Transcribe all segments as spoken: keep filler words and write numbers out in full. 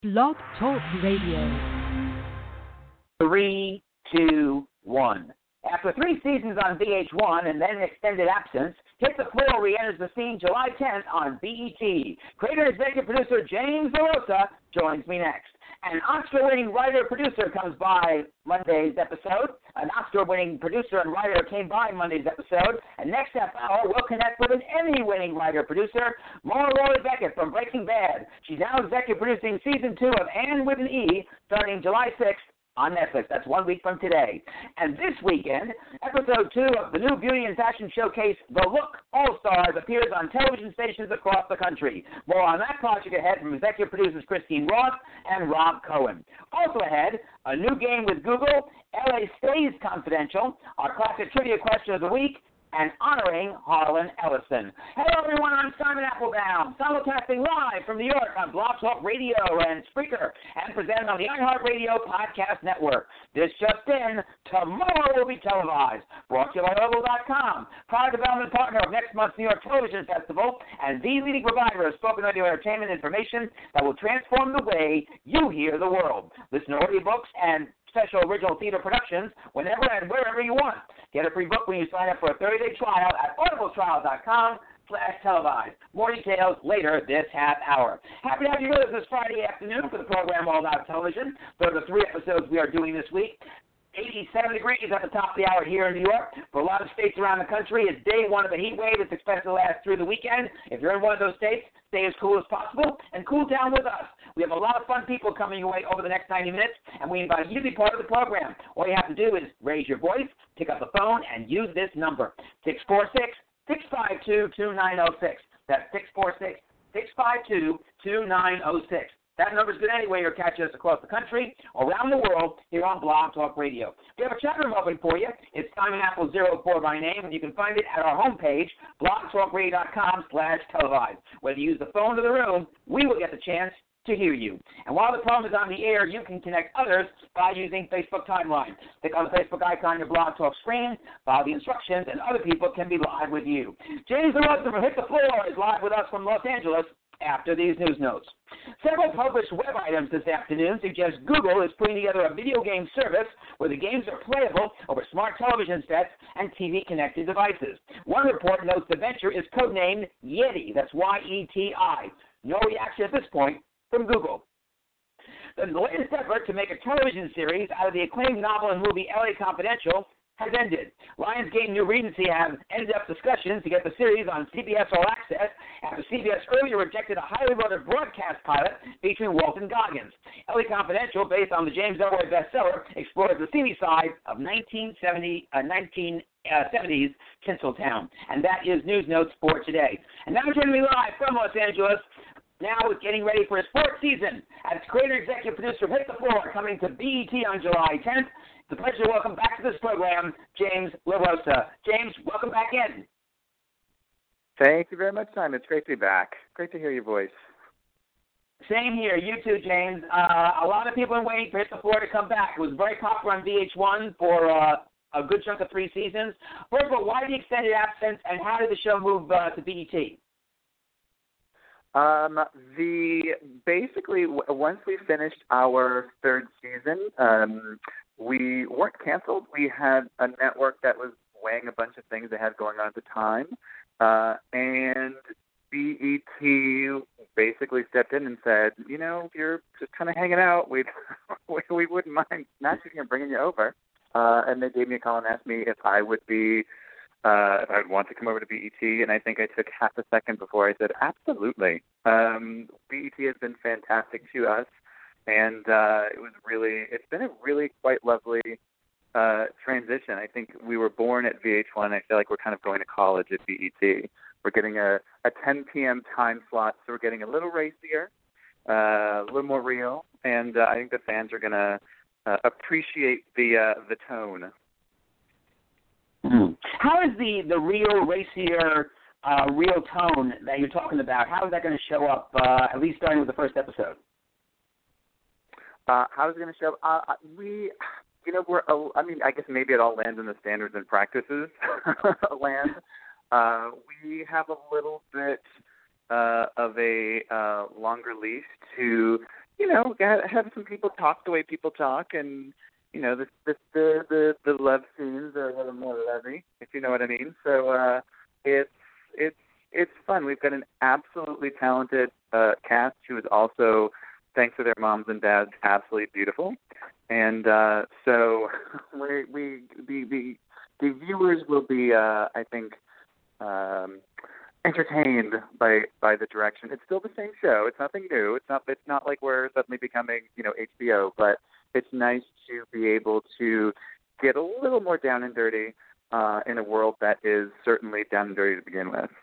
Blog Talk Radio. Three, two, one. After three seasons on V H one and then an extended absence, Hit the Floor re-enters the scene July tenth on B E T. Creator and executive producer James LaRosa joins me next. An Oscar-winning writer-producer comes by Monday's episode. An Oscar-winning producer and writer came by Monday's episode. And next half hour, we'll connect with an Emmy-winning writer-producer, Maura Lori Beckett from Breaking Bad. She's now executive producing season two of Anne with an E, starting July sixth. On Netflix. That's one week from today. And this weekend, episode two of the new beauty and fashion showcase, The Look All-Stars, appears on television stations across the country. More on that project ahead from executive producers Christine Roth and Rob Cohen. Also ahead, a new game with Google, L A Stays Confidential, our classic trivia question of the week, and honoring Harlan Ellison. Hello, everyone. I'm Simon Applebaum, simulcasting live from New York on Blog Talk Radio and Spreaker, and presented on the iHeartRadio Podcast Network. This just in, tomorrow will be televised. Brought to you by Oval dot com, product development partner of next month's New York Television Festival, and the leading provider of spoken audio entertainment information that will transform the way you hear the world. Listen to audiobooks and special original theater productions whenever and wherever you want. Get a free book when you sign up for a thirty-day trial at audible trial dot com slash televised. More details later this half hour. Happy to have you with us this Friday afternoon for the program All About Television. So the three episodes we are doing this week. eighty-seven degrees at the top of the hour here in New York. For a lot of states around the country, it's day one of the heat wave. It's expected to last through the weekend. If you're in one of those states, stay as cool as possible and cool down with us. We have a lot of fun people coming your way over the next ninety minutes, and we invite you to be part of the program. All you have to do is raise your voice, pick up the phone, and use this number, six four six, six five two, two nine zero six. That's six four six, six five two, two nine zero six. That number's good anyway. You'll catch us across the country or around the world here on Blog Talk Radio. We have a chat room open for you. It's Simon Apple zero four by name, and you can find it at our homepage, blog talk radio dot com slash televised. Whether you use the phone or the room, we will get the chance to hear you. And while the program is on the air, you can connect others by using Facebook Timeline. Click on the Facebook icon on your Blog Talk screen, follow the instructions, and other people can be live with you. James LaRosa from Hit the Floor is live with us from Los Angeles after these news notes. Several published web items this afternoon suggest Google is putting together a video game service where the games are playable over smart television sets and T V-connected devices. One report notes the venture is codenamed Yeti. That's Y E T I. No reaction at this point from Google. The latest effort to make a television series out of the acclaimed novel and movie L A Confidential has ended. Lionsgate and New Regency have ended up discussions to get the series on C B S All Access after C B S earlier rejected a highly voted broadcast pilot featuring Walton Goggins. L A Confidential, based on the James Ellroy bestseller, explores the seamy side of nineteen seventy, uh, nineteen seventies Tinseltown. And that is News Notes for today. And now joining me live from Los Angeles, now is getting ready for his fourth season as creator and executive producer of Hit the Floor, coming to B E T on July tenth. It's a pleasure to welcome back to this program, James LaRosa. James, welcome back in. Thank you very much, Simon. It's great to be back. Great to hear your voice. Same here. You too, James. Uh, a lot of people have been waiting for Hit the Floor to come back. It was very popular on V H one for uh, a good chunk of three seasons. First of all, why the extended absence, and how did the show move uh, to B E T? Um, the basically w- once we finished our third season, um, we weren't canceled. We had a network that was weighing a bunch of things they had going on at the time, uh, and B E T basically stepped in and said, you know, if you're just kind of hanging out, we'd, we wouldn't mind snatching you and bringing you over. Uh, and they gave me a call and asked me if I would be Uh, if I would want to come over to B E T, and I think I took half a second before I said, absolutely. Um, B E T has been fantastic to us, and uh, it was really, it's been a really quite lovely uh, transition. I think we were born at V H one. I feel like we're kind of going to college at B E T. We're getting a, a ten p.m. time slot, so we're getting a little racier, uh, a little more real, and uh, I think the fans are going to uh, appreciate the uh, the tone. Mm-hmm. How is the, the real, racier, uh, real tone that you're talking about, how is that going to show up, uh, at least starting with the first episode? Uh, how is it going to show up? Uh, we, you know, we're, uh, I mean, I guess maybe it all lands in the standards and practices land. Uh, we have a little bit uh, of a uh, longer leash to, you know, have, have some people talk the way people talk, and you know, the the the the, the love scenes are a little more lovey, if you know what I mean. So uh, it's it's it's fun. We've got an absolutely talented uh, cast who is also, thanks to their moms and dads, absolutely beautiful, and uh, so we we the the the viewers will be, uh, I think. Um, entertained by by the direction. It's still the same show. It's nothing new. It's not it's not like we're suddenly becoming, you know, H B O, but it's nice to be able to get a little more down and dirty uh, in a world that is certainly down and dirty to begin with.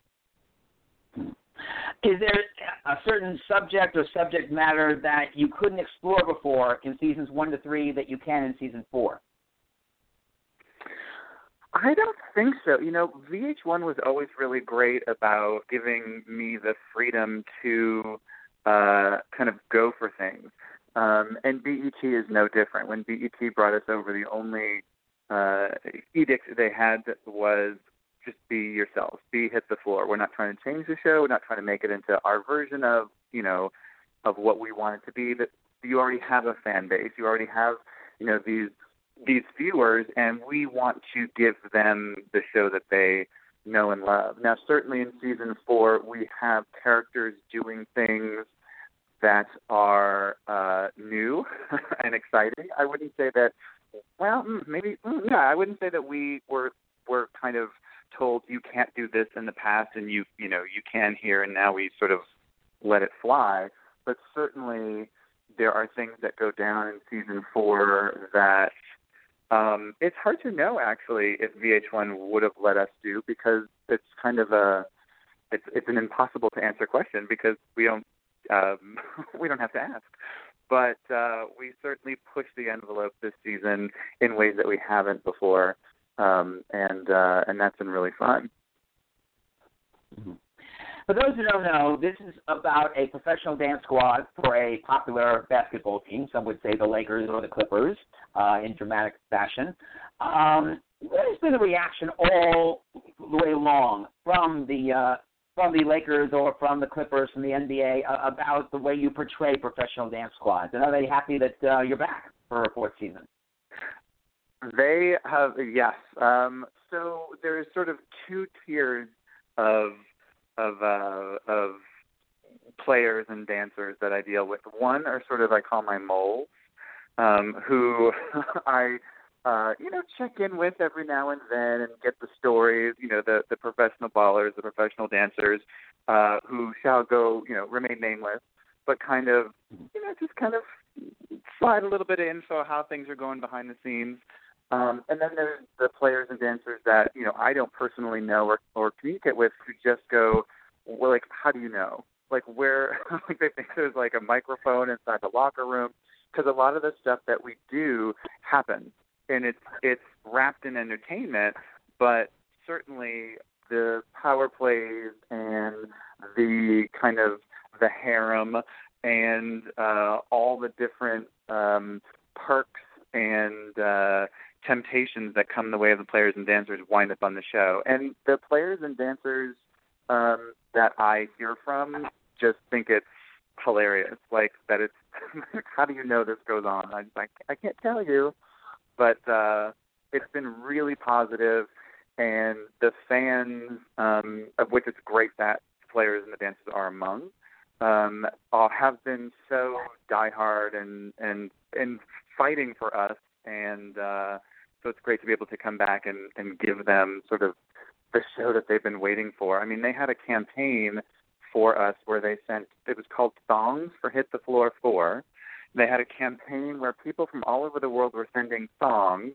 Is there a certain subject or subject matter that you couldn't explore before in seasons one to three that you can in season four? I don't think so. You know, V H one was always really great about giving me the freedom to uh, kind of go for things. Um, and B E T is no different. When B E T brought us over, the only uh, edict they had was just be yourselves, be hit the floor. We're not trying to change the show. We're not trying to make it into our version of, you know, of what we want it to be. That you already have a fan base. You already have, you know, these these viewers, and we want to give them the show that they know and love. Now, certainly in season four, we have characters doing things that are uh, new and exciting. I wouldn't say that, well, maybe, yeah, I wouldn't say that we were were kind of told you can't do this in the past and you, you know, you can here, and now we sort of let it fly. But certainly there are things that go down in season four that Um, it's hard to know, actually, if V H one would have let us do, because it's kind of a it's it's an impossible to answer question because we don't um, we don't have to ask. But uh, we certainly pushed the envelope this season in ways that we haven't before, um, and uh, and that's been really fun. Mm-hmm. For those who don't know, this is about a professional dance squad for a popular basketball team. Some would say the Lakers or the Clippers uh, in dramatic fashion. Um, what has been the reaction all the way along from the uh, from the Lakers or from the Clippers, from the N B A, uh, about the way you portray professional dance squads? And are they happy that uh, you're back for a fourth season? They have, yes. Um, so there's sort of two tiers of of uh, of players and dancers that I deal with. One are sort of, I call my moles, um, who I, uh, you know, check in with every now and then and get the stories, you know, the, the professional ballers, the professional dancers, uh, who shall go, you know, remain nameless, but kind of, you know, just kind of slide a little bit of info how things are going behind the scenes. Um, and then there's the players and dancers that, you know, I don't personally know or, or communicate with, who just go, well, like, how do you know? Like, where, like, they think there's, like, a microphone inside the locker room, because a lot of the stuff that we do happens, and it's, it's wrapped in entertainment, but certainly the power plays and the kind of the harem and uh, all the different um, perks and uh, temptations that come the way of the players and dancers wind up on the show. And the players and dancers um, that I hear from just think it's hilarious. Like, that it's, how do you know this goes on? I, I, I can't tell you. But uh, it's been really positive, and the fans, um, of which it's great that players and the dancers are among, um, all have been so diehard and, and, and fighting for us. And uh, so it's great to be able to come back and, and give them sort of the show that they've been waiting for. I mean, they had a campaign for us where they sent, it was called Songs for Hit the Floor four. They had a campaign where people from all over the world were sending songs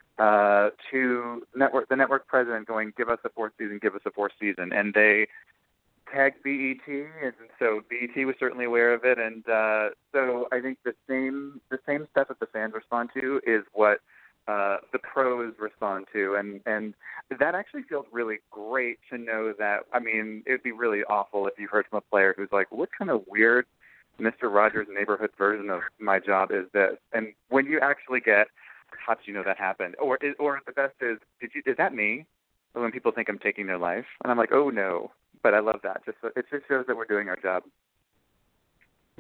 uh, to network, the network president going, give us a fourth season, give us a fourth season. And they tagged B E T, and so B E T was certainly aware of it. And uh, so I think the same the same stuff that the fans respond to is what uh, the pros respond to. And, and that actually feels really great to know that. I mean, it would be really awful if you heard from a player who's like, what kind of weird Mister Rogers' Neighborhood version of my job is this? And when you actually get, how did you know that happened? Or or the best is, did you? Is that me? When people think I'm taking their life, and I'm like, oh no. But I love that. Just it just shows that we're doing our job.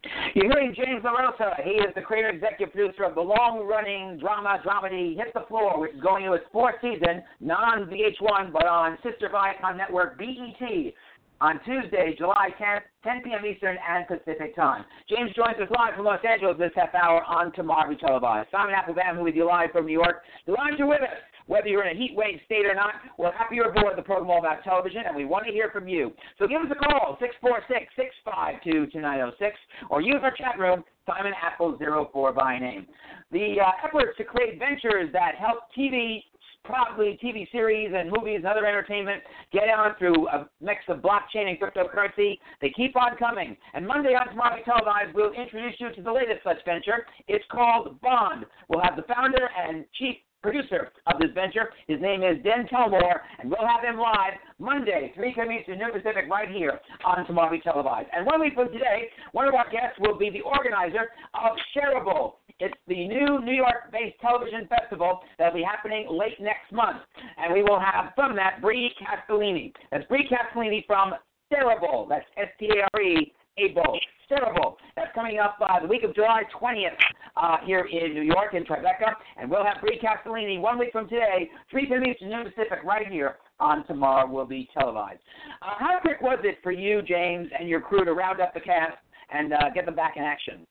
You're hearing James LaRosa. He is the creator and executive producer of the long-running drama dramedy Hit the Floor, which is going into its fourth season, not on V H one, but on sister Viacom network B E T, on Tuesday, July tenth, ten p.m. Eastern and Pacific Time. James joins us live from Los Angeles this half hour on Tomorrow We Televised. Simon Applebaum with you live from New York. Delighted you're with us. Whether you're in a heat wave state or not, we're happy you're aboard the program All About Television, and we want to hear from you. So give us a call, six four six, six five two, two nine zero six, or use our chat room, Simon Apple zero four by name. The uh, efforts to create ventures that help T V, probably T V series and movies and other entertainment get on through a mix of blockchain and cryptocurrency, they keep on coming. And Monday on Tomorrow We Televised, we'll introduce you to the latest such venture. It's called Bond. We'll have the founder and chief producer of this venture. His name is Den Telmore, and we'll have him live Monday, three p.m. Eastern, noon Pacific, right here on Tomorrow We Televised. And one week from today, one of our guests will be the organizer of Shareable. It's the new New York-based television festival that will be happening late next month. And we will have from that Bree Castellini. That's Bree Castellini from Shareable. That's S T A R E, Able. Shareable. That's coming up uh, the week of July twentieth uh, here in New York, in Tribeca. And we'll have Bree Castellini one week from today, three p.m. Eastern, noon Pacific, right here on Tomorrow Will Be Televised. Uh, how quick was it for you, James, and your crew to round up the cast and uh, get them back in action?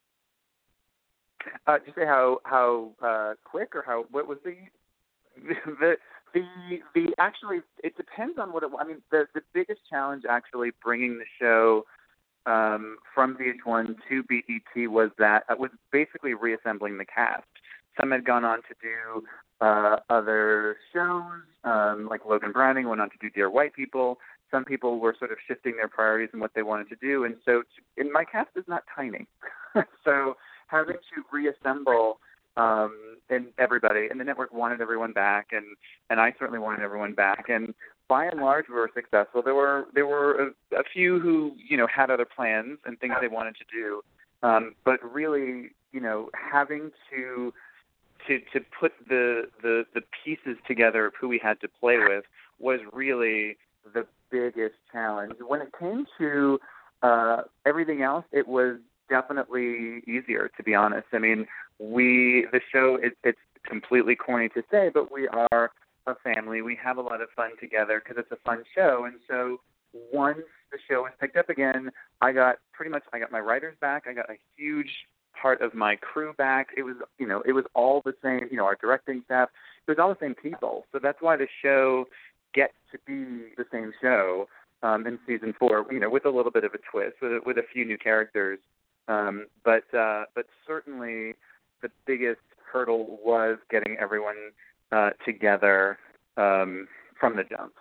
Uh, did you say how how uh, quick or how? What was the the the the actually? It depends on what it. I mean, the the biggest challenge actually bringing the show um, from V H one to B E T was that uh, was basically reassembling the cast. Some had gone on to do uh, other shows, um, like Logan Browning went on to do Dear White People. Some people were sort of shifting their priorities and what they wanted to do, and so to, and my cast is not tiny, so having to reassemble um, and everybody, and the network wanted everyone back, and, and I certainly wanted everyone back, and by and large we were successful. There were there were a, a few who you know had other plans and things they wanted to do, um, but really you know having to to to put the, the the pieces together of who we had to play with was really the biggest challenge. When it came to uh, everything else, it was definitely easier, to be honest. I mean, we the show it, it's completely corny to say, but we are a family. We have a lot of fun together because it's a fun show. And so once the show was picked up again, I got pretty much I got my writers back. I got a huge part of my crew back. It was you know it was all the same. You know, our directing staff. It was all the same people. So that's why the show gets to be the same show um, in season four. You know, with a little bit of a twist, with a, with a few new characters. Um, but uh, but certainly the biggest hurdle was getting everyone uh, together um, from the jump.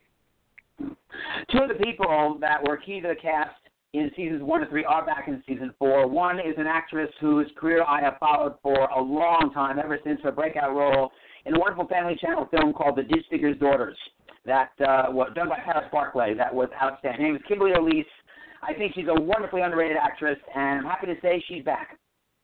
Two of the people that were key to the cast in seasons one and three are back in season four. One is an actress whose career I have followed for a long time, ever since her breakout role in a wonderful Family Channel film called The Disfigured Daughters, that uh, was done by Paris Barclay. That was outstanding. Her name is Kimberly Elise. I think she's a wonderfully underrated actress, and I'm happy to say she's back.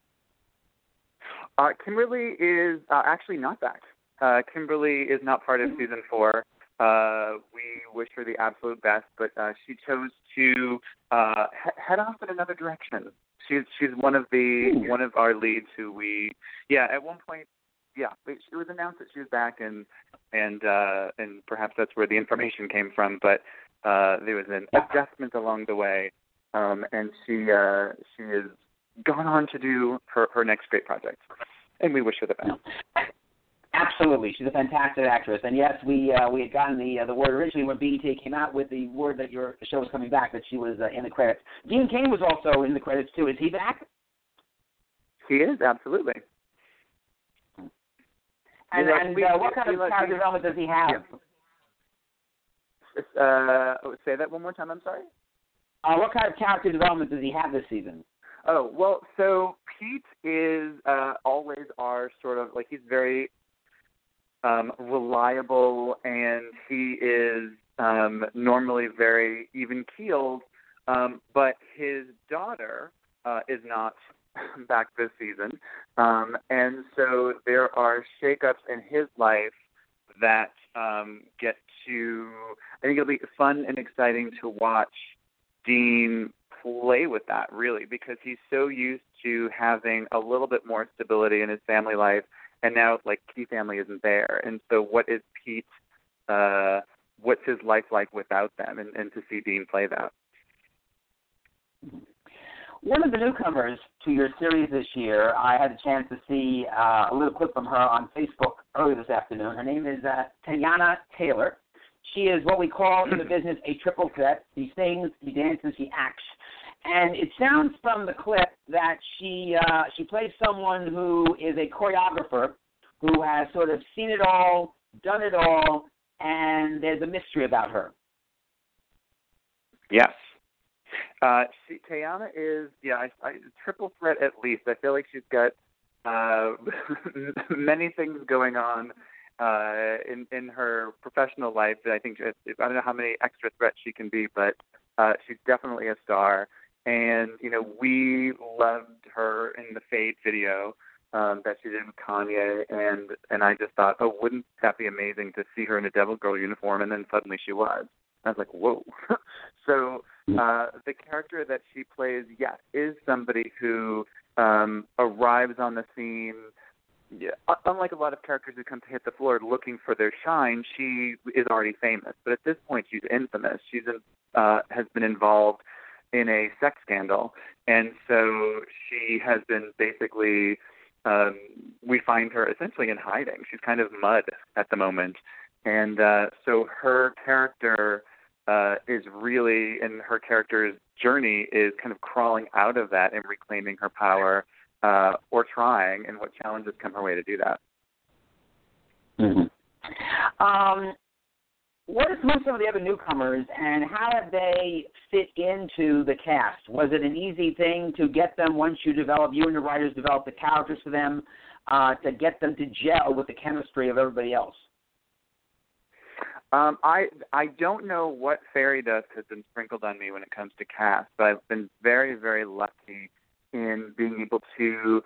Uh, Kimberly is uh, actually not back. Uh, Kimberly is not part of season four. Uh, we wish her the absolute best, but uh, she chose to uh, he- head off in another direction. She's she's one of the Ooh. one of our leads who we yeah at one point yeah it was announced that she was back, and and uh, and perhaps that's where the information came from, but. Uh, there was an adjustment along the way, um, and she uh, she has gone on to do her, her next great project, and we wish her the best. Absolutely, she's a fantastic actress, and yes, we uh, we had gotten the uh, the word originally when B E T came out with the word that your show was coming back, that she was uh, in the credits. Dean Cain was also in the credits too. Is he back? He is, absolutely. And, and we, uh, what kind of character development does he have? Yeah. Uh, say that one more time, I'm sorry? Uh, what kind of character development does he have this season? Oh, well, so Pete is uh, always our sort of, like, he's very um, reliable, and he is um, normally very even-keeled, um, but his daughter uh, is not back this season, um, and so there are shakeups in his life that um, get to, I think it'll be fun and exciting to watch Dean play with that, really, because he's so used to having a little bit more stability in his family life, and now, like, Key family isn't there. And so what is Pete, uh, what's his life like without them, and, and to see Dean play that. One of the newcomers to your series this year, I had a chance to see uh, a little clip from her on Facebook earlier this afternoon. Her name is uh, Teyana Taylor. She is what we call in the business a triple threat. She sings, she dances, she acts. And it sounds from the clip that she uh, she plays someone who is a choreographer who has sort of seen it all, done it all, and there's a mystery about her. Yes. Uh, she, Teyana is, yeah, I, I, triple threat at least. I feel like she's got uh, many things going on uh, in in her professional life. I think I don't know how many extra threats she can be, but uh, she's definitely a star. And you know, we loved her in the Fade video um, that she did with Kanye, and and I just thought, oh, wouldn't that be amazing to see her in a Devil Girl uniform? And then suddenly she was. I was like, whoa. So uh, the character that she plays, yes, is somebody who um, arrives on the scene. Yeah, unlike a lot of characters who come to hit the floor looking for their shine, she is already famous. But at this point, she's infamous. She's in, uh, has been involved in a sex scandal, and so she has been basically. Um, we find her essentially in hiding. She's kind of mud at the moment, and uh, so her character uh, is really, and her character's journey is kind of crawling out of that and reclaiming her power. Uh, or trying, and what challenges come her way to do that. Mm-hmm. Um, what are some of the other newcomers, and how have they fit into the cast? Was it an easy thing to get them once you develop, you and the writers develop the characters for them, uh, to get them to gel with the chemistry of everybody else? Um, I I don't know what fairy dust has been sprinkled on me when it comes to cast, but I've been very, very lucky in being able to,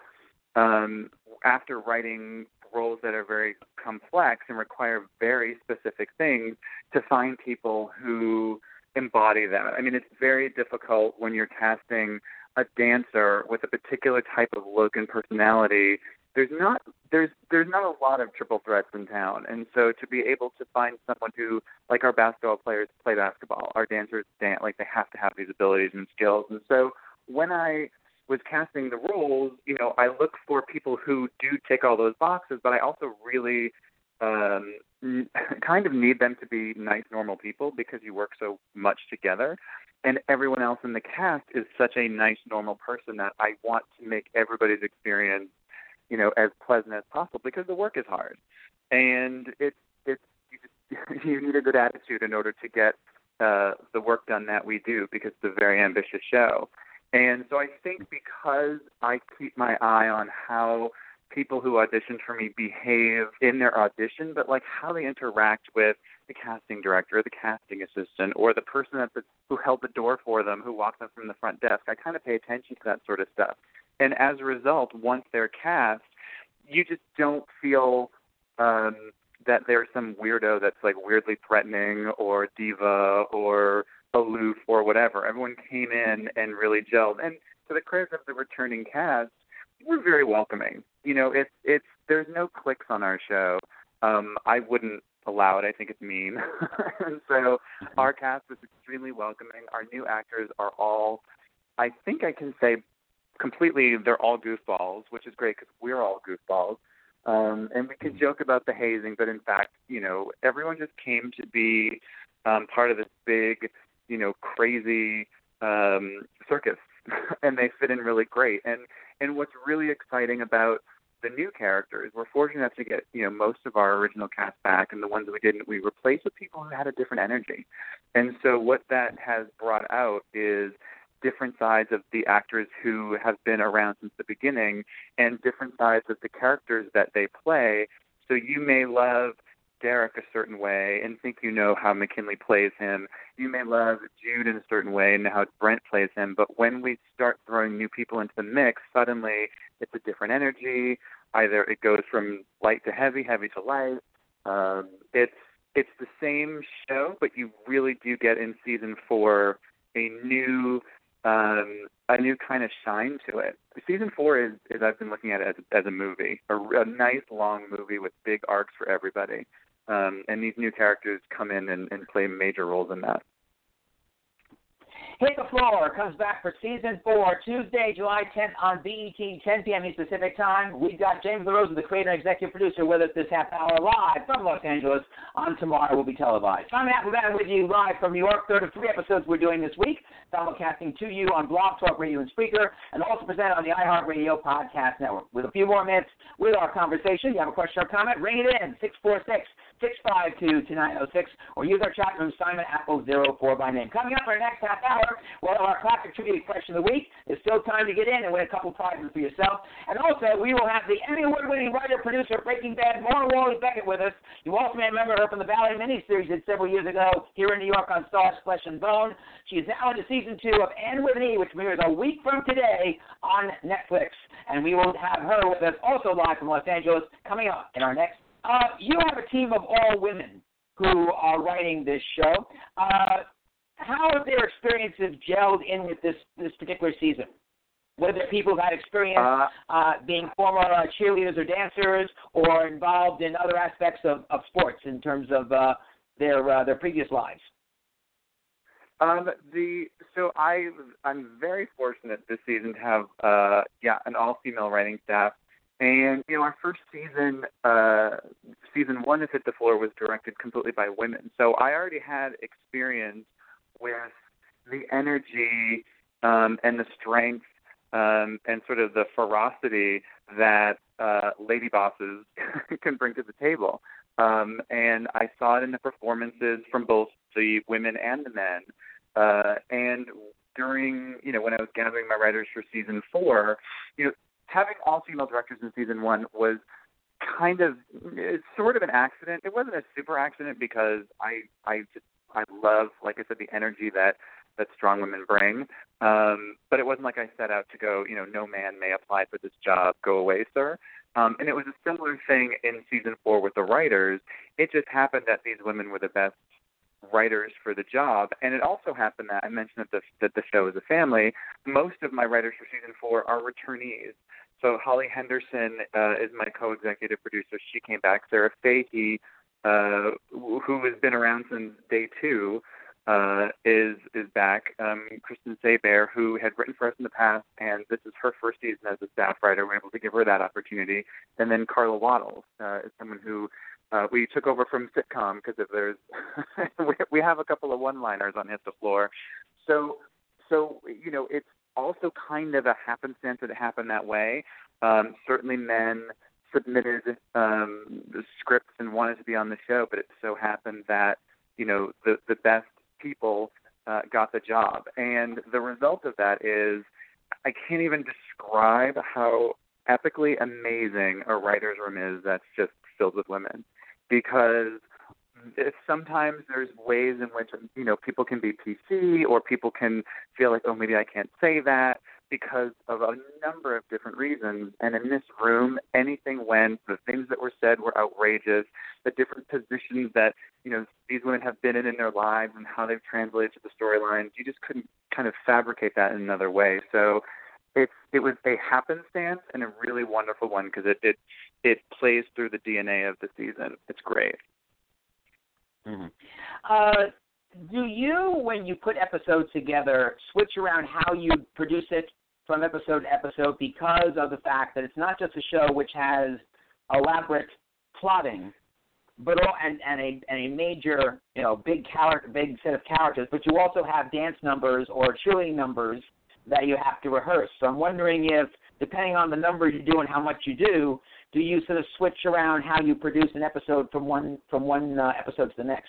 um, after writing roles that are very complex and require very specific things, to find people who embody that. I mean, it's very difficult when you're casting a dancer with a particular type of look and personality. There's not there's there's not a lot of triple threats in town, and so to be able to find someone who, like our basketball players, play basketball, our dancers dance, like they have to have these abilities and skills, and so when I was casting the roles, you know, I look for people who do tick all those boxes, but I also really um, kind of need them to be nice, normal people because you work so much together. And everyone else in the cast is such a nice, normal person that I want to make everybody's experience, you know, as pleasant as possible because the work is hard. And it's, it's you, just, you need a good attitude in order to get uh, the work done that we do because it's a very ambitious show. And so I think because I keep my eye on how people who audition for me behave in their audition, but like how they interact with the casting director or the casting assistant or the person at the, who held the door for them, who walked up from the front desk, I kind of pay attention to that sort of stuff. And as a result, once they're cast, you just don't feel um, that there's some weirdo that's like weirdly threatening or diva or aloof or whatever. Everyone came in and really gelled. And to the credit of the returning cast, we're very welcoming. You know, it's it's there's no clicks on our show. Um, I wouldn't allow it. I think it's mean. And so our cast is extremely welcoming. Our new actors are all, I think I can say completely, they're all goofballs, which is great because we're all goofballs. Um, and we can joke about the hazing, but in fact, you know, everyone just came to be um, part of this big, you know, crazy um, circus, and they fit in really great. And and what's really exciting about the new characters, we're fortunate enough to get, you know, most of our original cast back, and the ones that we didn't, we replaced with people who had a different energy. And so what that has brought out is different sides of the actors who have been around since the beginning and different sides of the characters that they play. So you may love Derek a certain way and think you know how McKinley plays him. You may love Jude in a certain way and know how Brent plays him. But when we start throwing new people into the mix, suddenly it's a different energy. Either it goes from light to heavy, heavy to light. Um, it's it's the same show, but you really do get in season four a new um, a new kind of shine to it. Season four is, is I've been looking at it as, as a movie, a, a nice long movie with big arcs for everybody. Um, and these new characters come in and, and play major roles in that. Hit the Floor comes back for Season four, Tuesday, July tenth on B E T, ten p.m. Eastern Pacific Time. We've got James LaRosa, the creator and executive producer, with us this half hour live from Los Angeles. On tomorrow will be televised. Simon Applebaum with you live from New York. Third of three episodes we're doing this week, simulcasting to you on Blog Talk Radio and Spreaker, and also presented on the iHeartRadio Podcast Network. With a few more minutes with our conversation, you have a question or comment, ring it in, six four six, six five two, two nine zero six, or use our chat room, Simon Apple zero four by name. Coming up for the next half hour, well, our classic trivia question of the week. There's still time to get in and win a couple prizes for yourself. And also, we will have the Emmy Award-winning writer, producer of Breaking Bad, Maura Wally Beckett, with us. You also may remember her from the Valley miniseries did several years ago here in New York on Starz, Flesh and Bone. She is now into season two of Anne with an E, which premieres a week from today on Netflix. And we will have her with us also live from Los Angeles coming up in our next. Uh, you have a team of all women who are writing this show. Uh, How have their experiences gelled in with this, this particular season? Whether people who've had experience uh, uh, being former uh, cheerleaders or dancers or involved in other aspects of, of sports in terms of uh, their uh, their previous lives. Um, the so I I'm very fortunate this season to have uh, yeah an all female writing staff, and you know our first season uh, season one of Hit the Floor was directed completely by women, so I already had experience with the energy um, and the strength um, and sort of the ferocity that uh, lady bosses can bring to the table. Um, and I saw it in the performances from both the women and the men. Uh, and during, you know, when I was gathering my writers for season four, you know, having all female directors in season one was kind of, it's sort of an accident. It wasn't a super accident because I, I just, I love, like I said, the energy that, that strong women bring. Um, but it wasn't like I set out to go, you know, no man may apply for this job. Go away, sir. Um, and it was a similar thing in season four with the writers. It just happened that these women were the best writers for the job. And it also happened that I mentioned that the, that the show is a family. Most of my writers for season four are returnees. So Holly Henderson uh, is my co-executive producer. She came back. Sarah Fahey, Uh, who has been around since day two, uh, is is back. Um, Kristen Saber, who had written for us in the past, and this is her first season as a staff writer. We're able to give her that opportunity. And then Carla Waddles uh, is someone who uh, we took over from sitcom because if there's we, we have a couple of one-liners on Hit the Floor. So so you know it's also kind of a happenstance that it happened that way. Um, certainly men submitted um, the scripts and wanted to be on the show, but it so happened that, you know, the, the best people uh, got the job. And the result of that is I can't even describe how epically amazing a writer's room is that's just filled with women. Because if sometimes there's ways in which, you know, people can be P C or people can feel like, oh, maybe I can't say that, because of a number of different reasons. And in this room, anything went. The things that were said were outrageous. The different positions that, you know, these women have been in in their lives and how they've translated to the storylines, you just couldn't kind of fabricate that in another way. So it's it was a happenstance and a really wonderful one because it, it, it plays through the D N A of the season. It's great. Mm-hmm. Uh, do you, when you put episodes together, switch around how you produce it from episode to episode because of the fact that it's not just a show which has elaborate plotting, but all, and, and a and a major, you know, big character, big set of characters, but you also have dance numbers or cheerleading numbers that you have to rehearse. So I'm wondering if, depending on the number you do and how much you do, do you sort of switch around how you produce an episode from one from one uh, episode to the next?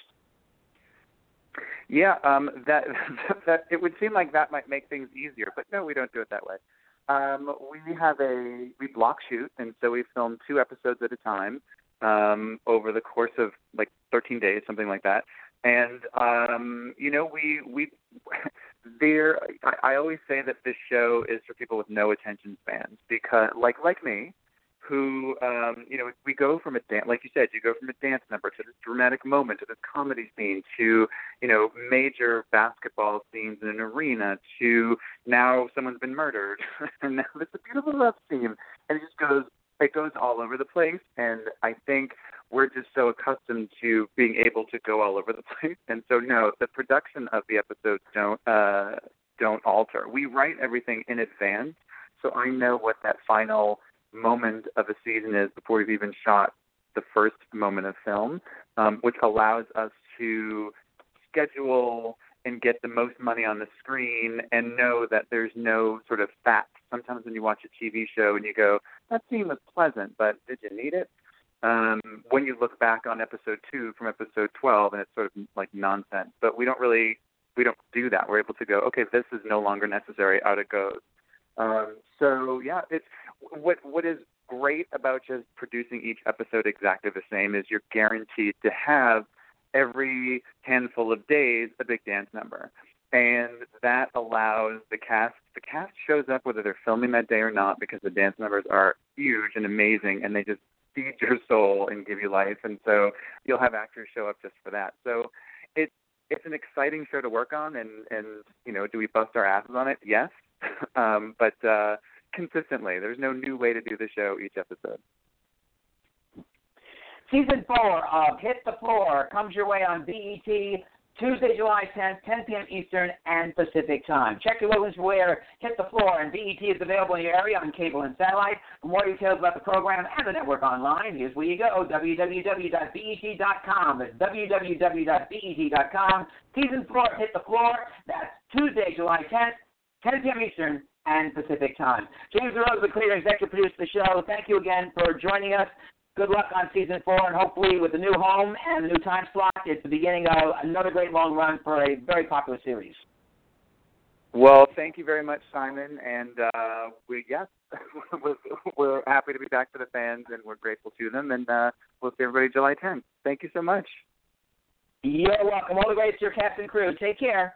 Yeah, um, that that it would seem like that might make things easier, but no, we don't do it that way. Um, we have a we block shoot, and so we film two episodes at a time um, over the course of like thirteen days, something like that. And um, you know, we we there. I, I always say that this show is for people with no attention spans because, like like me, who, um, you know, we go from a dance, like you said, you go from a dance number to this dramatic moment to this comedy scene to, you know, major basketball scenes in an arena to now someone's been murdered and now it's a beautiful love scene, and it just goes, it goes all over the place. And I think we're just so accustomed to being able to go all over the place, and so no, the production of the episodes don't uh, don't alter. We write everything in advance, so I know what that final moment of a season is before we've even shot the first moment of film, um, which allows us to schedule and get the most money on the screen and know that there's no sort of fat. Sometimes when you watch a T V show and you go, that scene was pleasant, but did you need it? Um, when you look back on episode two from episode twelve, and it's sort of like nonsense. But we don't really, we don't do that. We're able to go, okay, this is no longer necessary, out it goes. Um, so yeah, it's what what is great about just producing each episode exactly the same is you're guaranteed to have every handful of days a big dance number, and that allows the cast. The cast shows up whether they're filming that day or not because the dance numbers are huge and amazing, and they just feed your soul and give you life. And so you'll have actors show up just for that. So it's it's an exciting show to work on, and and you know, do we bust our asses on it? Yes. Um, but uh, consistently, there's no new way to do the show each episode. Season four of Hit the Floor comes your way on B E T Tuesday, July tenth, ten p.m. Eastern and Pacific Time. Check your logos where Hit the Floor and B E T is available in your area on cable and satellite. For more details about the program and the network online, here's where you go, w w w dot b e t dot com. That's w w w dot b e t dot com. Season four, Hit the Floor. That's Tuesday, July tenth. ten p.m. Eastern and Pacific Time. James DeRosa, the creator and executive producer of the show, thank you again for joining us. Good luck on season four, and hopefully with the new home and the new time slot, it's the beginning of another great long run for a very popular series. Well, thank you very much, Simon. And uh, we, yes, we're, we're happy to be back for the fans, and we're grateful to them. And uh, we'll see everybody July tenth. Thank you so much. You're welcome. All the greats to your cast and crew. Take care.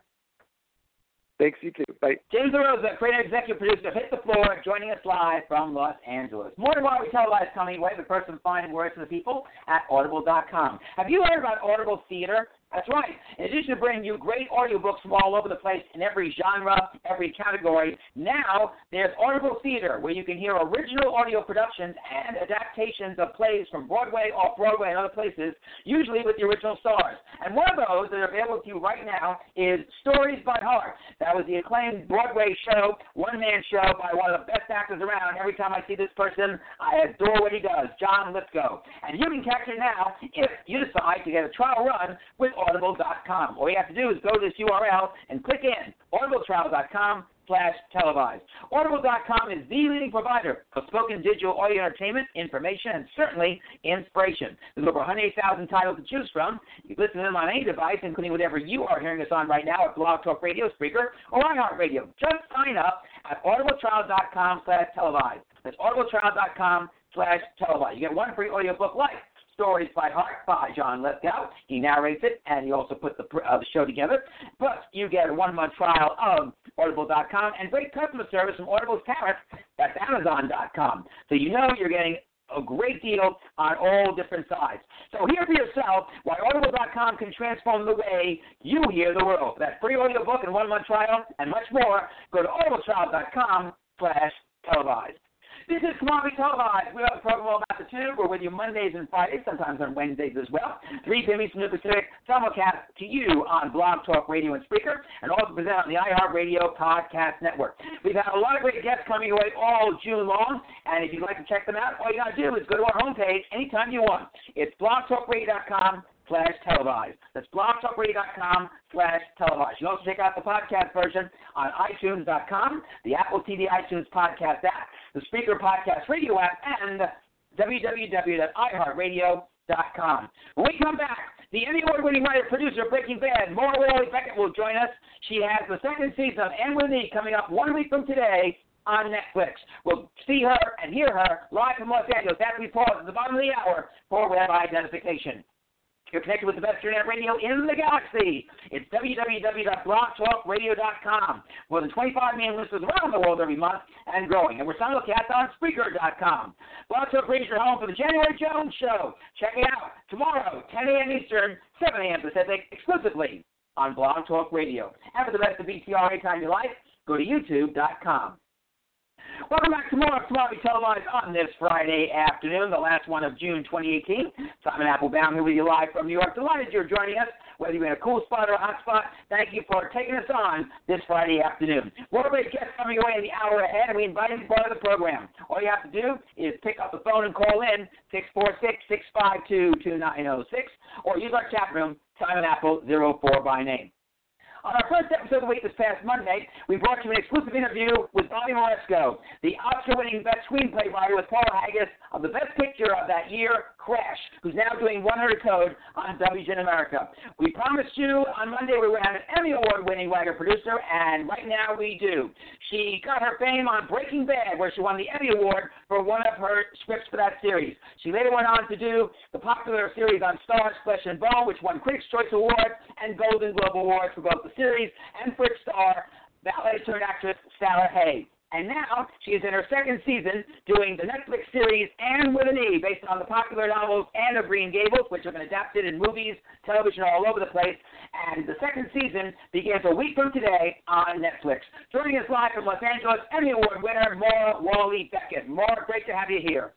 Thanks, you too. Bye. James DeRosa, creator and executive producer of Hit the Floor, joining us live from Los Angeles. More than what we televise coming away, the person finding words for the people at audible dot com. Have you heard about Audible Theater? That's right. In addition to bringing you great audiobooks from all over the place in every genre, every category, now there's Audible Theater, where you can hear original audio productions and adaptations of plays from Broadway, off-Broadway, and other places, usually with the original stars. And one of those that are available to you right now is Stories by Heart. That was the acclaimed Broadway show, one-man show by one of the best actors around. Every time I see this person, I adore what he does, John Lithgow. And you can catch it now if you decide to get a trial run with audible dot com. All you have to do is go to this U R L and click in, audible trial dot com slash televised. audible dot com is the leading provider of spoken digital audio entertainment, information, and certainly inspiration. There's over one hundred eight thousand titles to choose from. You can listen to them on any device, including whatever you are hearing us on right now at Blog Talk Radio, Spreaker, or iHeartRadio. Just sign up at audible trial dot com slash televised. That's audible trial dot com slash televised. You get one free audiobook like Stories by Heart by John Lithgow. He narrates it, and he also put the, uh, the show together. Plus, you get a one-month trial of audible dot com and great customer service from Audible's parent, that's amazon dot com. So you know you're getting a great deal on all different sides. So hear for yourself why audible dot com can transform the way you hear the world. For that free audiobook and one-month trial and much more, go to audible trial dot com slash televised. This is Commodity Televised. We have a program all about the tube. We're with you Mondays and Fridays, sometimes on Wednesdays as well. three p.m. Eastern Pacific, simulcast to you on Blog Talk Radio and Spreaker, and also present on the iHeartRadio Podcast Network. We've had a lot of great guests coming away all June long, and if you'd like to check them out, all you got to do is go to our homepage anytime you want. It's blog talk radio dot com slash televised. That's blog talk radio dot com slash televised. You can also check out the podcast version on i tunes dot com, the Apple T V iTunes podcast app, the Spreaker Podcast Radio app, and w w w dot i heart radio dot com. When we come back, the Emmy Award-winning writer, producer of Breaking Bad, Maura Wiley Beckett, will join us. She has the second season of And With Me coming up one week from today on Netflix. We'll see her and hear her live from Los Angeles after we pause at the bottom of the hour for web identification. You're connected with the best internet radio in the galaxy. It's w w w dot blog talk radio dot com. More than twenty-five million listeners around the world every month and growing. And we're simulcast on Spreaker dot com. Blog Talk Radio is your home for the January Jones Show. Check it out tomorrow, ten a.m. Eastern, seven a.m. Pacific, exclusively on Blog Talk Radio. And for the rest of B T R anytime you like, go to youtube dot com. Welcome back to more of Tomorrow Be Televised on this Friday afternoon, the last one of June twenty eighteen. Simon Applebaum here with you live from New York. Delighted you're joining us, whether you're in a cool spot or a hot spot. Thank you for taking us on this Friday afternoon. More great guests coming away in the hour ahead, and we invite you to be part of the program. All you have to do is pick up the phone and call in, six four six, six five two, two nine zero six, or use our chat room, Simon Apple zero four by name. On our first episode of the week this past Monday, we brought you an exclusive interview with Bobby Moresco, the Oscar-winning Best Screenplay writer with Paul Haggis of the Best Picture of that year, Crash, who's now doing one hundred Code on W G N America. We promised you on Monday we would have an Emmy Award-winning writer-producer, and right now we do. She got her fame on Breaking Bad, where she won the Emmy Award for one of her scripts for that series. She later went on to do the popular series on Starz, Flesh and Bone, which won Critics' Choice Awards and Golden Globe Awards for both the series and for its star, ballet-turned-actress Sarah Hay. And now she is in her second season doing the Netflix series Anne with an E, based on the popular novels Anne of Green Gables, which have been adapted in movies, television, all over the place. And the second season begins a week from today on Netflix. Joining us live from Los Angeles, Emmy Award winner Maura Walley-Beckett. Maura, great to have you here.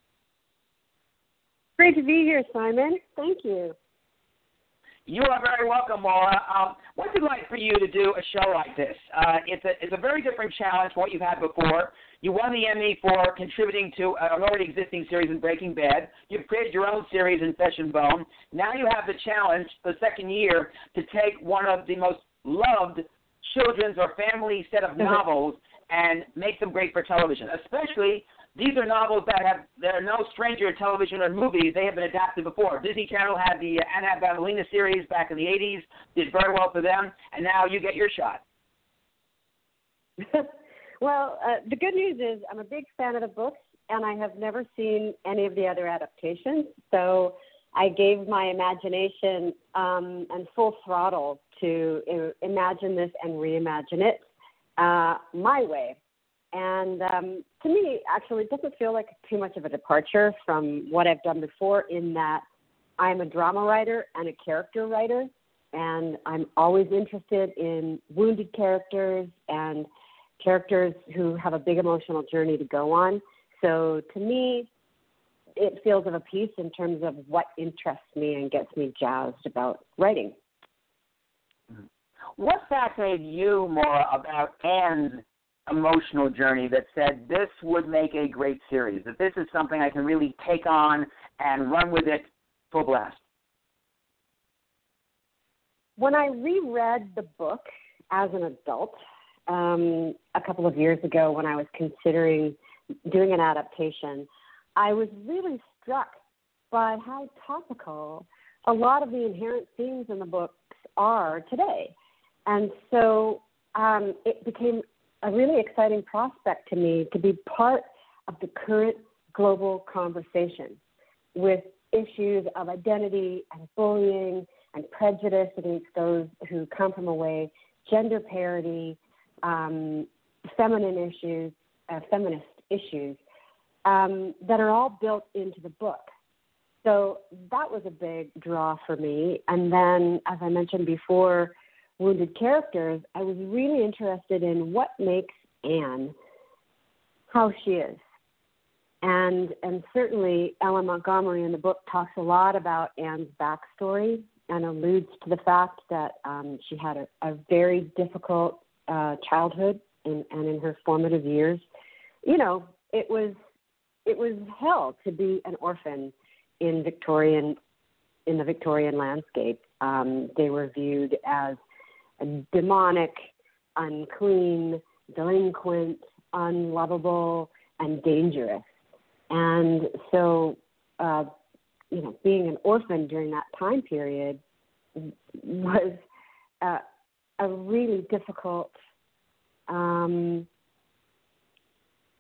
Great to be here, Simon. Thank you. You are very welcome, Maura. Um, what's it like for you to do a show like this? Uh, it's a it's a very different challenge from what you've had before. You won the Emmy for contributing to an already existing series in Breaking Bad. You've created your own series in Flesh and Bone. Now you have the challenge, the second year, to take one of the most loved children's or family set of novels and make them great for television, especially. These are novels that have that are no stranger to television or movies. They have been adapted before. Disney Channel had the Anna Ballerina series back in the eighties, did very well for them, and now you get your shot. Well, uh, the good news is I'm a big fan of the books, and I have never seen any of the other adaptations. So I gave my imagination um, and full throttle to uh, imagine this and reimagine it uh, my way. And um, to me, actually, it doesn't feel like too much of a departure from what I've done before, in that I'm a drama writer and a character writer, and I'm always interested in wounded characters and characters who have a big emotional journey to go on. So to me, it feels of a piece in terms of what interests me and gets me jazzed about writing. What fascinated you more about Anne's emotional journey that said this would make a great series, that this is something I can really take on and run with it full blast? When I reread the book as an adult um, a couple of years ago, when I was considering doing an adaptation, I was really struck by how topical a lot of the inherent themes in the books are today. And so um, it became a really exciting prospect to me to be part of the current global conversation with issues of identity and bullying and prejudice against those who come from away, gender parity, um, feminine issues, uh, feminist issues um, that are all built into the book. So that was a big draw for me. And then, as I mentioned before, wounded characters, I was really interested in what makes Anne how she is. And and certainly Ellen Montgomery in the book talks a lot about Anne's backstory and alludes to the fact that um, she had a, a very difficult uh, childhood in, and in her formative years. You know, it was it was hell to be an orphan in Victorian in the Victorian landscape. Um, they were viewed as demonic, unclean, delinquent, unlovable, and dangerous. And so, uh, you know, being an orphan during that time period was uh, a really difficult um,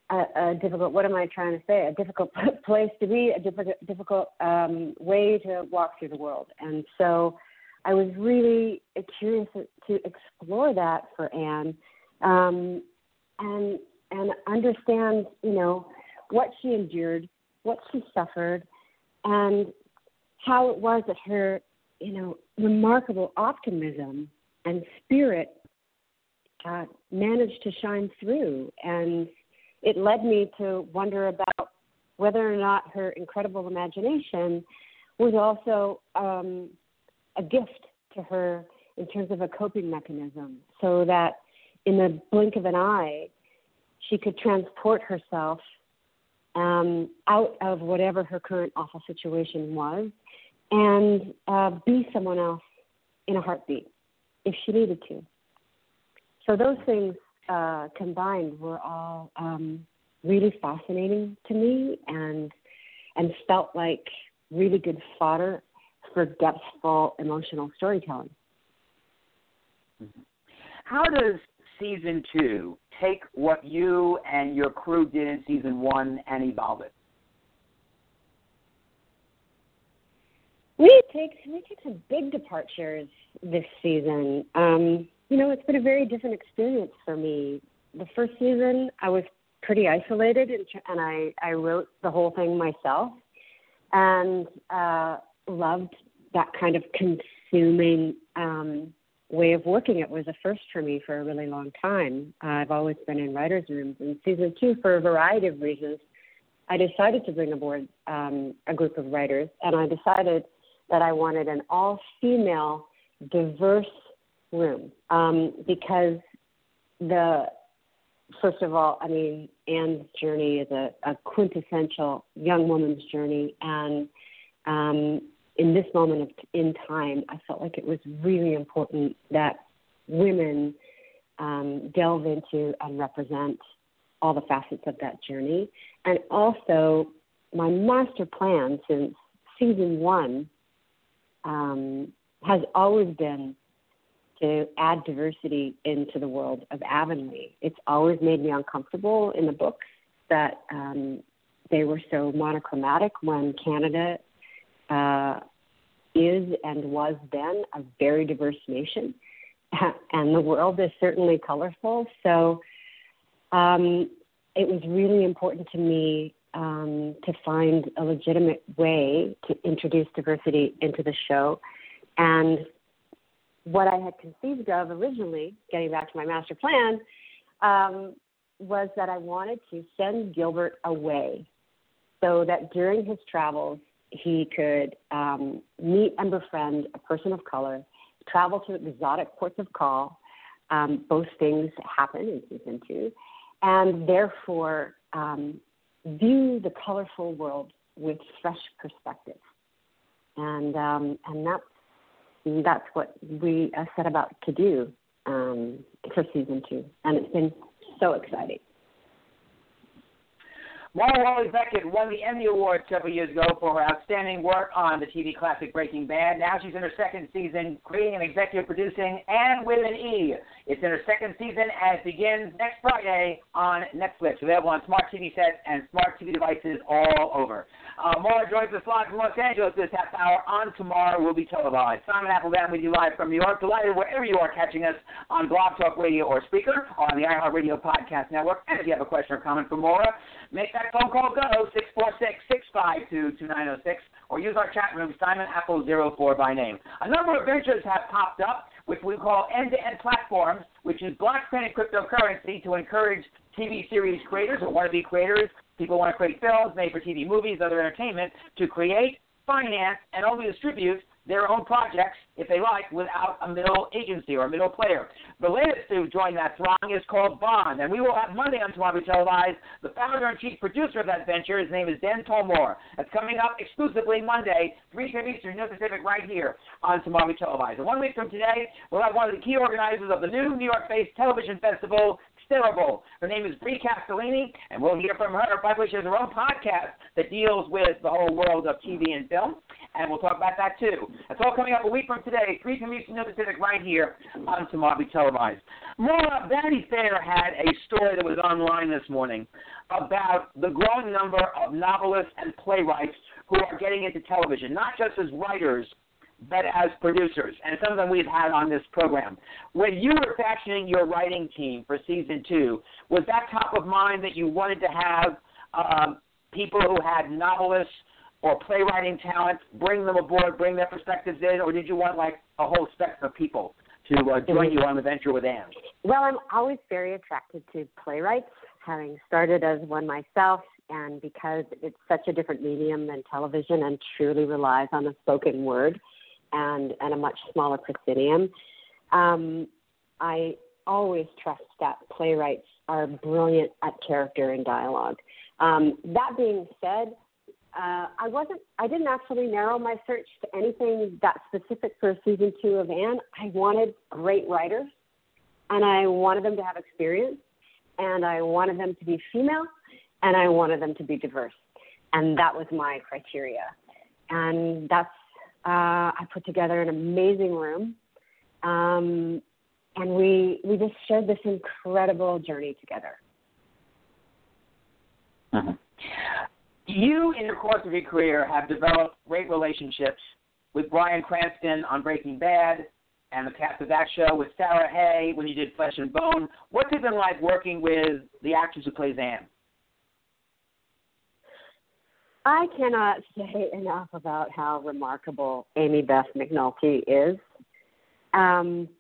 a, a difficult, what am I trying to say, a difficult place to be, a difficult, difficult um, way to walk through the world. And so I was really curious to explore that for Anne, um, and and understand, you know, what she endured, what she suffered, and how it was that her, you know, remarkable optimism and spirit uh, managed to shine through. And it led me to wonder about whether or not her incredible imagination was also um, a gift to her in terms of a coping mechanism, so that in the blink of an eye, she could transport herself um, out of whatever her current awful situation was and uh, be someone else in a heartbeat if she needed to. So those things uh, combined were all um, really fascinating to me, and and felt like really good fodder for depthful emotional storytelling. How does season two take what you and your crew did in season one and evolve it? We take we take some big departures this season. Um, you know, it's been a very different experience for me. The first season, I was pretty isolated, and, and I, I wrote the whole thing myself, and uh, loved that kind of consuming um, way of working. It was a first for me for a really long time. Uh, I've always been in writers' rooms. In season two, for a variety of reasons, I decided to bring aboard um, a group of writers, and I decided that I wanted an all-female, diverse room um, because the first of all, I mean, Anne's journey is a, a quintessential young woman's journey, and um, in this moment of, in time, I felt like it was really important that women um, delve into and represent all the facets of that journey. And also, my master plan since season one um, has always been to add diversity into the world of Avonlea. It's always made me uncomfortable in the books that um, they were so monochromatic when Canada uh, is and was then a very diverse nation, and the world is certainly colorful. So um, it was really important to me um, to find a legitimate way to introduce diversity into the show. And what I had conceived of originally, getting back to my master plan, um, was that I wanted to send Gilbert away so that during his travels, he could um, meet and befriend a person of color, travel to exotic ports of call. Um, both things happen in season two, and therefore um, view the colorful world with fresh perspective. And um, and that's that's what we uh, set about to do um, for season two, and it's been so exciting. Maura Walley-Beckett won the Emmy Award several years ago for her outstanding work on the T V classic Breaking Bad. Now she's in her second season, creating and executive producing, and with an E. It's in her second season, and it begins next Friday on Netflix, available on smart T V sets and smart T V devices all over. Uh, Maura joins us live from Los Angeles this half hour. On Tomorrow will be televised. Simon Applebaum with you live from New York. Delighted wherever you are catching us on Blog Talk Radio or Speaker, or on the iHeartRadio Podcast Network. And if you have a question or comment for Maura, make that phone call go, six four six, six five two, two nine zero six, or use our chat room, Simon Apple zero four by name. A number of ventures have popped up, which we call end-to-end platforms, which is blockchain and cryptocurrency to encourage T V series creators or wannabe creators, people who want to create films, made for T V movies, other entertainment, to create, finance, and only distribute their own projects, if they like, without a middle agency or a middle player. The latest to join that throng is called Bond, and we will have Monday on Tomorrow Televised. The founder and chief producer of that venture, his name is Dan Tolmore. That's coming up exclusively Monday, three p.m. Eastern, New Pacific, right here on Tomorrow Televised. And one week from today, we'll have one of the key organizers of the new New York-based television festival, Sterable. Her name is Bree Castellini, and we'll hear from her. By the way, she has her own podcast that deals with the whole world of T V and film. and we'll talk about that too. That's all coming up a week from today, three from Eastern Pacific, right here on Tomorrow Televised. Maura, Vanity Fair had a story that was online this morning about the growing number of novelists and playwrights who are getting into television, not just as writers, but as producers, and some of them we've had on this program. When you were fashioning your writing team for season two, was that top of mind that you wanted to have um, people who had novelists or playwriting talent, bring them aboard, bring their perspectives in, or did you want like a whole spectrum of people to uh, join you on the venture with Anne? Well, I'm always very attracted to playwrights, having started as one myself, and because it's such a different medium than television and truly relies on the spoken word and, and a much smaller proscenium, um, I always trust that playwrights are brilliant at character and dialogue. Um, that being said, uh, I wasn't. I didn't actually narrow my search to anything that specific for season two of Anne. I wanted great writers, and I wanted them to have experience, and I wanted them to be female, and I wanted them to be diverse, and that was my criteria. And that's uh, I put together an amazing room, um, and we we just shared this incredible journey together. Mm-hmm. You, in the course of your career, have developed great relationships with Bryan Cranston on Breaking Bad and the cast of that show, with Sarah Hay when you did Flesh and Bone. What's it been like working with the actress who plays Anne? I cannot say enough about how remarkable Amy Beth McNulty is. Um,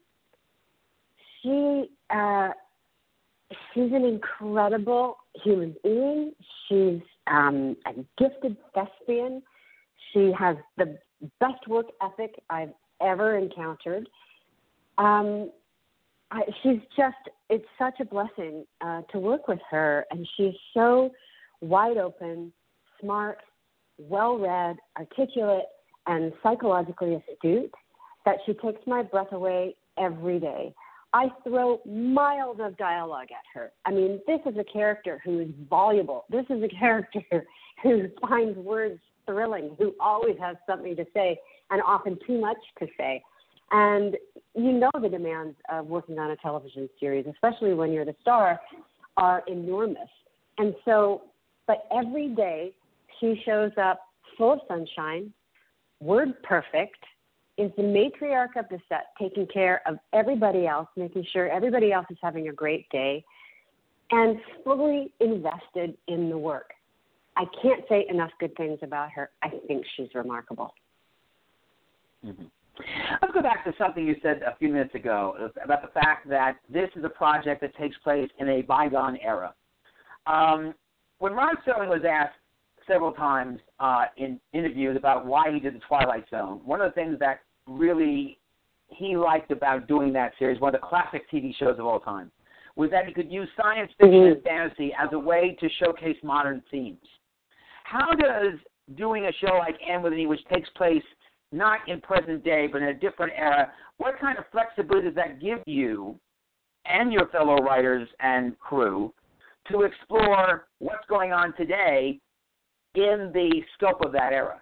she uh, she's an incredible human being. She's um, a gifted thespian. She has the best work ethic I've ever encountered. Um, I, she's just, it's such a blessing uh, to work with her, and she's so wide open, smart, well-read, articulate, and psychologically astute that she takes my breath away every day. I throw miles of dialogue at her. I mean, this is a character who is voluble. This is a character who finds words thrilling, who always has something to say, and often too much to say. And you know the demands of working on a television series, especially when you're the star, are enormous. And so, but every day she shows up full of sunshine, word perfect, is the matriarch of the set, taking care of everybody else, making sure everybody else is having a great day, and fully invested in the work. I can't say enough good things about her. I think she's remarkable. Mm-hmm. Let's go back to something you said a few minutes ago about the fact that this is a project that takes place in a bygone era. Um, when Rod Serling was asked several times uh, in interviews about why he did The Twilight Zone, one of the things that really he liked about doing that series, one of the classic T V shows of all time, was that he could use science fiction mm-hmm. and fantasy as a way to showcase modern themes. How does doing a show like Anne with an E, which takes place not in present day but in a different era, what kind of flexibility does that give you and your fellow writers and crew to explore what's going on today in the scope of that era?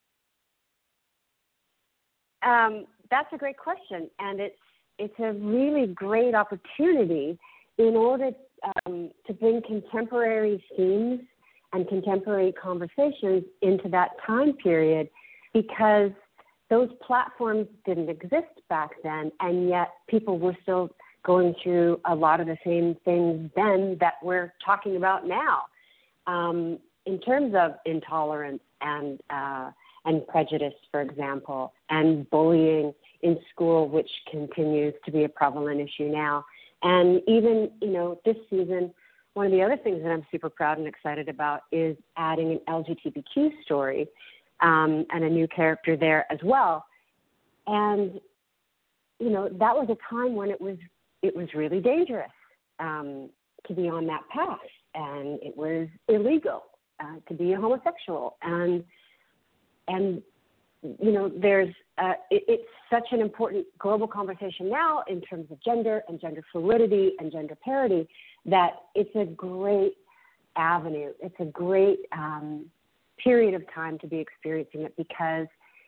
Um, that's a great question, and it's it's a really great opportunity in order um, to bring contemporary themes and contemporary conversations into that time period, because those platforms didn't exist back then, and yet people were still going through a lot of the same things then that we're talking about now, um, in terms of intolerance and uh, and prejudice, for example, and bullying in school, which continues to be a prevalent issue now. And even, you know, this season, one of the other things that I'm super proud and excited about is adding an L G B T Q story um, and a new character there as well. And, you know, that was a time when it was it was really dangerous um, to be on that path, and it was illegal uh, to be a homosexual. And And, you know, there's uh, it, it's such an important global conversation now in terms of gender and gender fluidity and gender parity that it's a great avenue. It's a great um, period of time to be experiencing it, because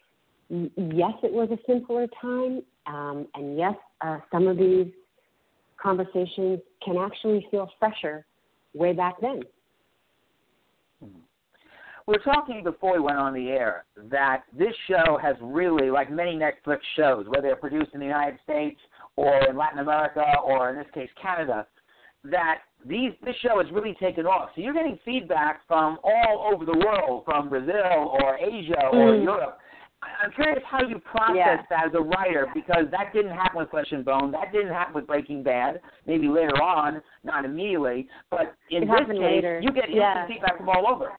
yes, it was a simpler time, um, and yes, uh, some of these conversations can actually feel fresher way back then. We were talking before we went on the air that this show has really, like many Netflix shows, whether they're produced in the United States or in Latin America or in this case Canada, that these this show has really taken off. So you're getting feedback from all over the world, from Brazil or Asia or Mm. Europe. I'm curious how you process Yeah. that as a writer, because that didn't happen with Flesh and Bone. That didn't happen with Breaking Bad. Maybe later on, not immediately. But in It this happened case, later. you get instant Yeah. feedback from all over.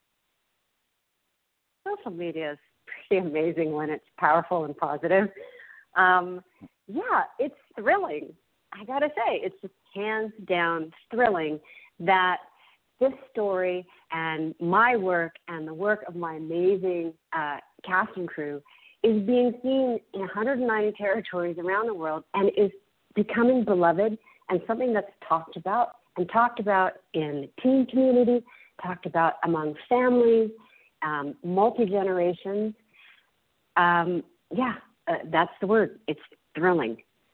Social media is pretty amazing when it's powerful and positive. Um, yeah, it's thrilling. I got to say, it's just hands down thrilling that this story and my work and the work of my amazing uh, cast and crew is being seen in one hundred ninety territories around the world and is becoming beloved and something that's talked about and talked about in the teen community, talked about among families, um, multi-generations. Um, yeah, uh, that's the word. It's thrilling.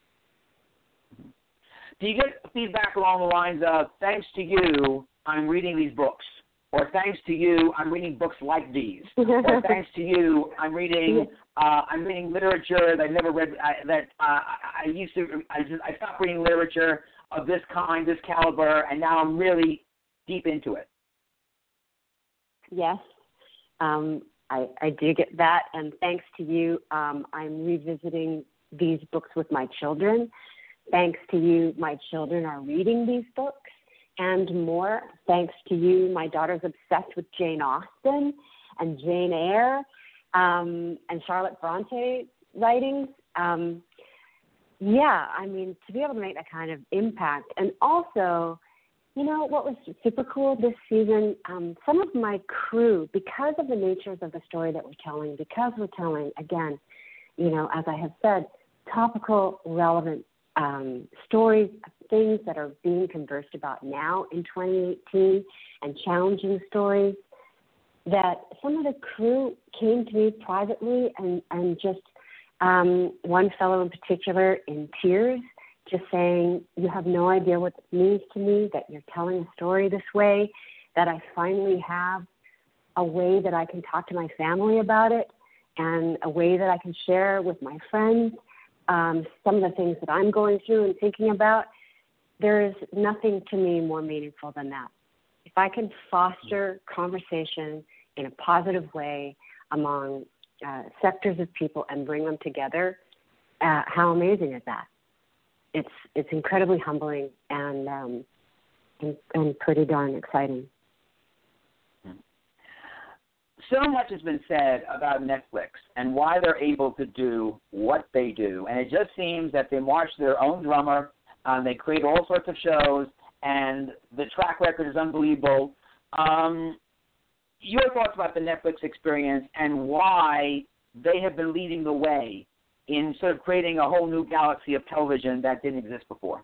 Do you get feedback along the lines of, thanks to you, I'm reading these books, or thanks to you, I'm reading books like these, or thanks to you, I'm reading uh, I'm reading literature that I never read, I, that uh, I used to, I, just, I stopped reading literature of this kind, this caliber, and now I'm really deep into it? Yes, um, I, I do get that, and thanks to you, um, I'm revisiting these books with my children. Thanks to you, my children are reading these books and more. Thanks to you, my daughter's obsessed with Jane Austen and Jane Eyre um, and Charlotte Bronte writings. Um, yeah, I mean, to be able to make that kind of impact. And also, you know, what was super cool this season, um, some of my crew, because of the natures of the story that we're telling, because we're telling, again, you know, as I have said, topical, relevant Um, stories, things that are being conversed about now in twenty eighteen, and challenging stories, that some of the crew came to me privately and, and just um, one fellow in particular in tears, just saying, you have no idea what this means to me, that you're telling a story this way, that I finally have a way that I can talk to my family about it and a way that I can share with my friends Um, some of the things that I'm going through and thinking about. There is nothing to me more meaningful than that. If I can foster conversation in a positive way among uh, sectors of people and bring them together, uh, how amazing is that? It's it's incredibly humbling and, um, and and pretty darn exciting. So much has been said about Netflix and why they're able to do what they do. And it just seems that they march their own drummer, um, they create all sorts of shows, and the track record is unbelievable. Um, your thoughts about the Netflix experience and why they have been leading the way in sort of creating a whole new galaxy of television that didn't exist before?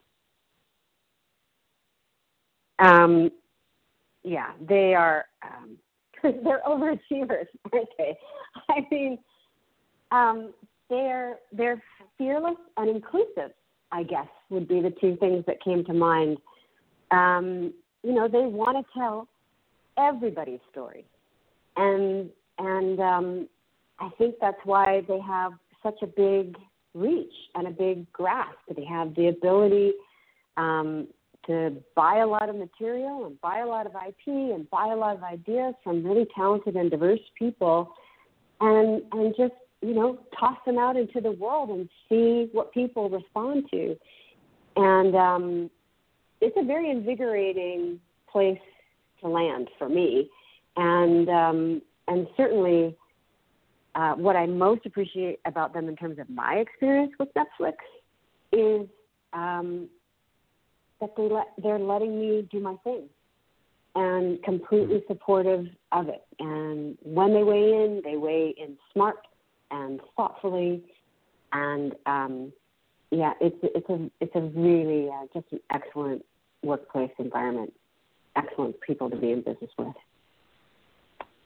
Um, yeah, they are... Um, they're overachievers, aren't they? I mean, um, they're they're fearless and inclusive, I guess, would be the two things that came to mind. Um, you know, they want to tell everybody's story, and and um, I think that's why they have such a big reach and a big grasp. They have the ability um, to buy a lot of material and buy a lot of I P and buy a lot of ideas from really talented and diverse people, and and just, you know, toss them out into the world and see what people respond to. And um, it's a very invigorating place to land for me. And um, and certainly uh, what I most appreciate about them in terms of my experience with Netflix is um, that they let, they're letting me do my thing and completely supportive of it. And when they weigh in, they weigh in smart and thoughtfully. And um, yeah, it's it's a it's a really uh, just an excellent workplace environment, excellent people to be in business with.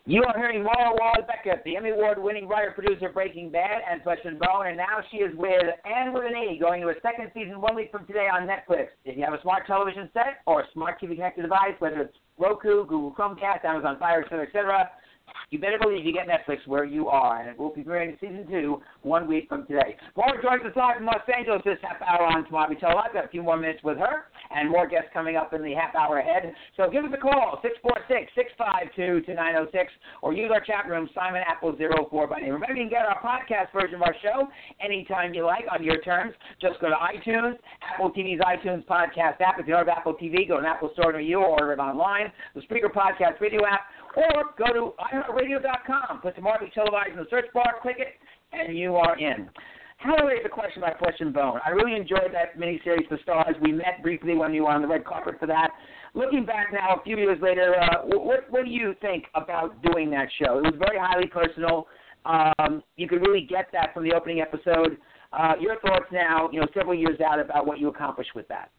You are hearing Maura Waller-Beckett, the Emmy Award-winning writer-producer of Breaking Bad and Flesh and Bone, and now she is with Anne with an E, going to a second season one week from today on Netflix. If you have a smart television set or a smart T V-connected device, whether it's Roku, Google Chromecast, Amazon Fire, et cetera, et cetera, you better believe you get Netflix where you are, and it will be premiering season two one week from today. Maura joins us live from Los Angeles this half hour on Tomorrow We Tell Live. Got a few more minutes with her, and more guests coming up in the half hour ahead. So give us a call, six four six, six five two, two nine zero six, or use our chat room, Simon Apple zero four by name. Remember, you can get our podcast version of our show anytime you like on your terms. Just go to iTunes, Apple T V's iTunes podcast app. If you don't have Apple T V, go to an Apple Store near you or order it online. The Spreaker Podcast Radio app, or go to i heart radio dot com. Put Tomorrow We Televised in the search bar, click it, and you are in. How do I raise a question about Flesh and Bone? I really enjoyed that miniseries, The Stars. We met briefly when you were on the red carpet for that. Looking back now, a few years later, uh, what, what do you think about doing that show? It was very highly personal. Um, you could really get that from the opening episode. Uh, your thoughts now, you know, several years out, about what you accomplished with that?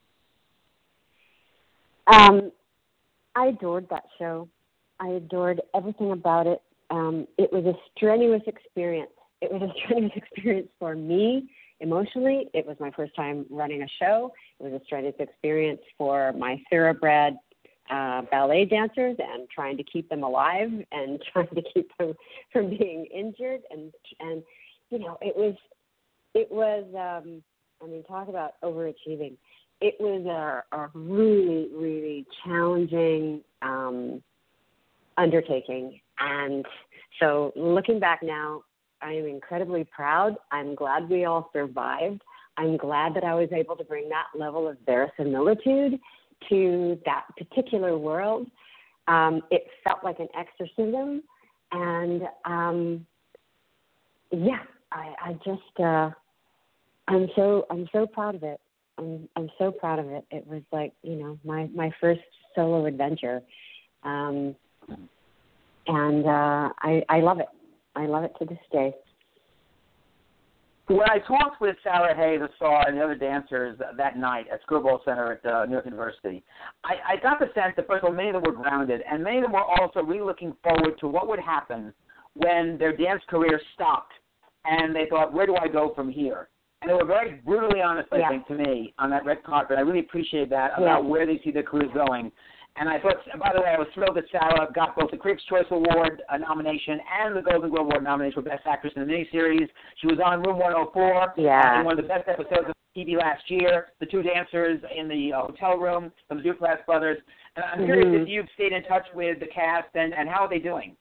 Um, I adored that show. I adored everything about it. Um, it was a strenuous experience. It was a strenuous experience for me emotionally. It was my first time running a show. It was a strenuous experience for my thoroughbred uh, ballet dancers and trying to keep them alive and trying to keep them from being injured. And, and you know, it was, it was um, I mean, talk about overachieving. It was a, a really, really challenging um undertaking. And so looking back now, I am incredibly proud. I'm glad we all survived. I'm glad that I was able to bring that level of verisimilitude to that particular world. Um, it felt like an exorcism. And um, yeah, I, I just, uh, I'm so, I'm so proud of it. I'm, I'm so proud of it. It was like, you know, my, my first solo adventure. Um, And uh, I, I love it. I love it to this day. When I talked with Sarah Hay, the star, and the other dancers that night at Skirball Center at uh, New York University, I, I got the sense that, first of all, many of them were grounded, and many of them were also really looking forward to what would happen when their dance career stopped, and they thought, where do I go from here? And they were very brutally honest, I yeah. think, to me on that red carpet. I really appreciate that, about yeah. where they see their careers going. And I thought, by the way, I was thrilled that Sarah got both the Critics' Choice Award uh, nomination and the Golden Globe Award nomination for Best Actress in the Miniseries. She was on Room one oh four yeah. uh, in one of the best episodes of T V last year. The two dancers in the uh, hotel room from the Duplass brothers. And I'm curious mm-hmm. if you've stayed in touch with the cast, and, and how are they doing?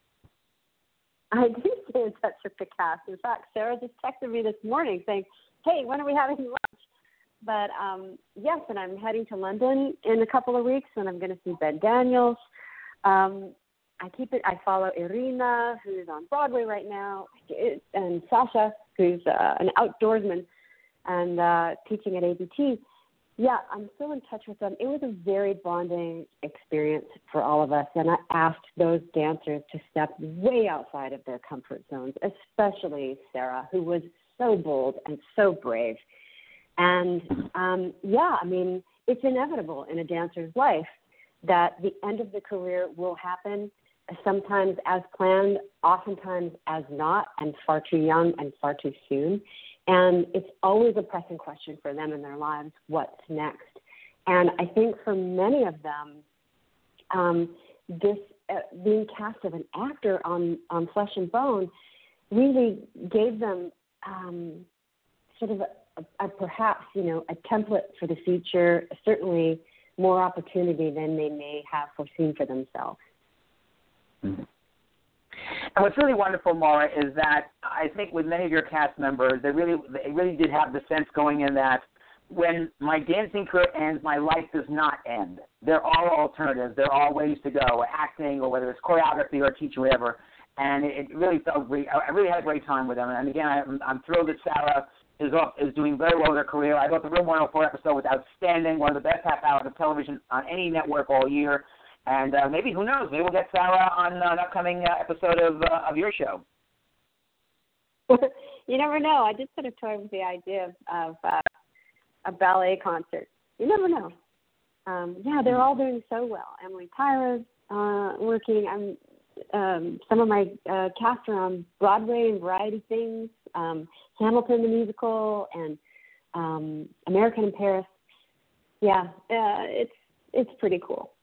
I do stay in touch with the cast. In fact, Sarah just texted me this morning saying, hey, when are we having lunch? But, um, yes, and I'm heading to London in a couple of weeks, and I'm going to see Ben Daniels. Um, I keep it. I follow Irina, who's on Broadway right now, and Sasha, who's uh, an outdoorsman and uh, teaching at A B T. Yeah, I'm still in touch with them. It was a very bonding experience for all of us, and I asked those dancers to step way outside of their comfort zones, especially Sarah, who was so bold and so brave. And, um, yeah, I mean, it's inevitable in a dancer's life that the end of the career will happen, sometimes as planned, oftentimes as not, and far too young and far too soon. And it's always a pressing question for them in their lives, what's next? And I think for many of them, um, this uh, being cast as an actor on, on Flesh and Bone really gave them um, sort of a, a, a perhaps, you know, a template for the future, certainly more opportunity than they may have foreseen for themselves. Mm-hmm. And what's really wonderful, Maura, is that I think with many of your cast members, they really they really did have the sense going in that when my dancing career ends, my life does not end. There are alternatives. There are ways to go, acting or whether it's choreography or teaching, whatever. And it, it really felt great. I really had a great time with them. And again, I'm, I'm thrilled that Sarah is off, is doing very well with her career. I thought the Room one oh four episode was outstanding, one of the best half hours of television on any network all year. And uh, maybe, who knows, maybe we'll get Sarah on uh, an upcoming uh, episode of uh, of your show. You never know. I just sort of toyed with the idea of, of uh, a ballet concert. You never know. Um, yeah, they're all doing so well. Emily Tyra's uh, working. I'm um, some of my uh, cast are on Broadway and variety things, um, Hamilton the musical, and um, American in Paris. Yeah, uh, it's it's pretty cool.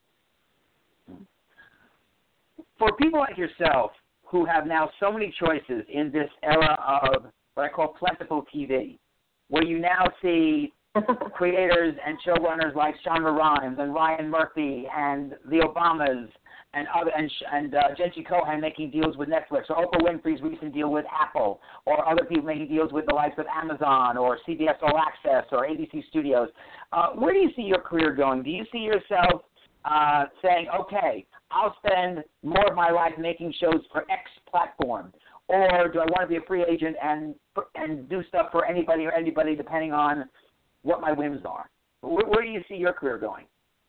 For people like yourself who have now so many choices in this era of what I call plentiful T V, where you now see creators and showrunners like Shonda Rhimes and Ryan Murphy and the Obamas and other and, and uh, Jenji Kohan making deals with Netflix, or Oprah Winfrey's recent deal with Apple, or other people making deals with the likes of Amazon or C B S All Access or A B C Studios. Uh, where do you see your career going? Do you see yourself uh, saying, okay, I'll spend more of my life making shows for X platform, or do I want to be a free agent and and do stuff for anybody or anybody depending on what my whims are? Where, where do you see your career going?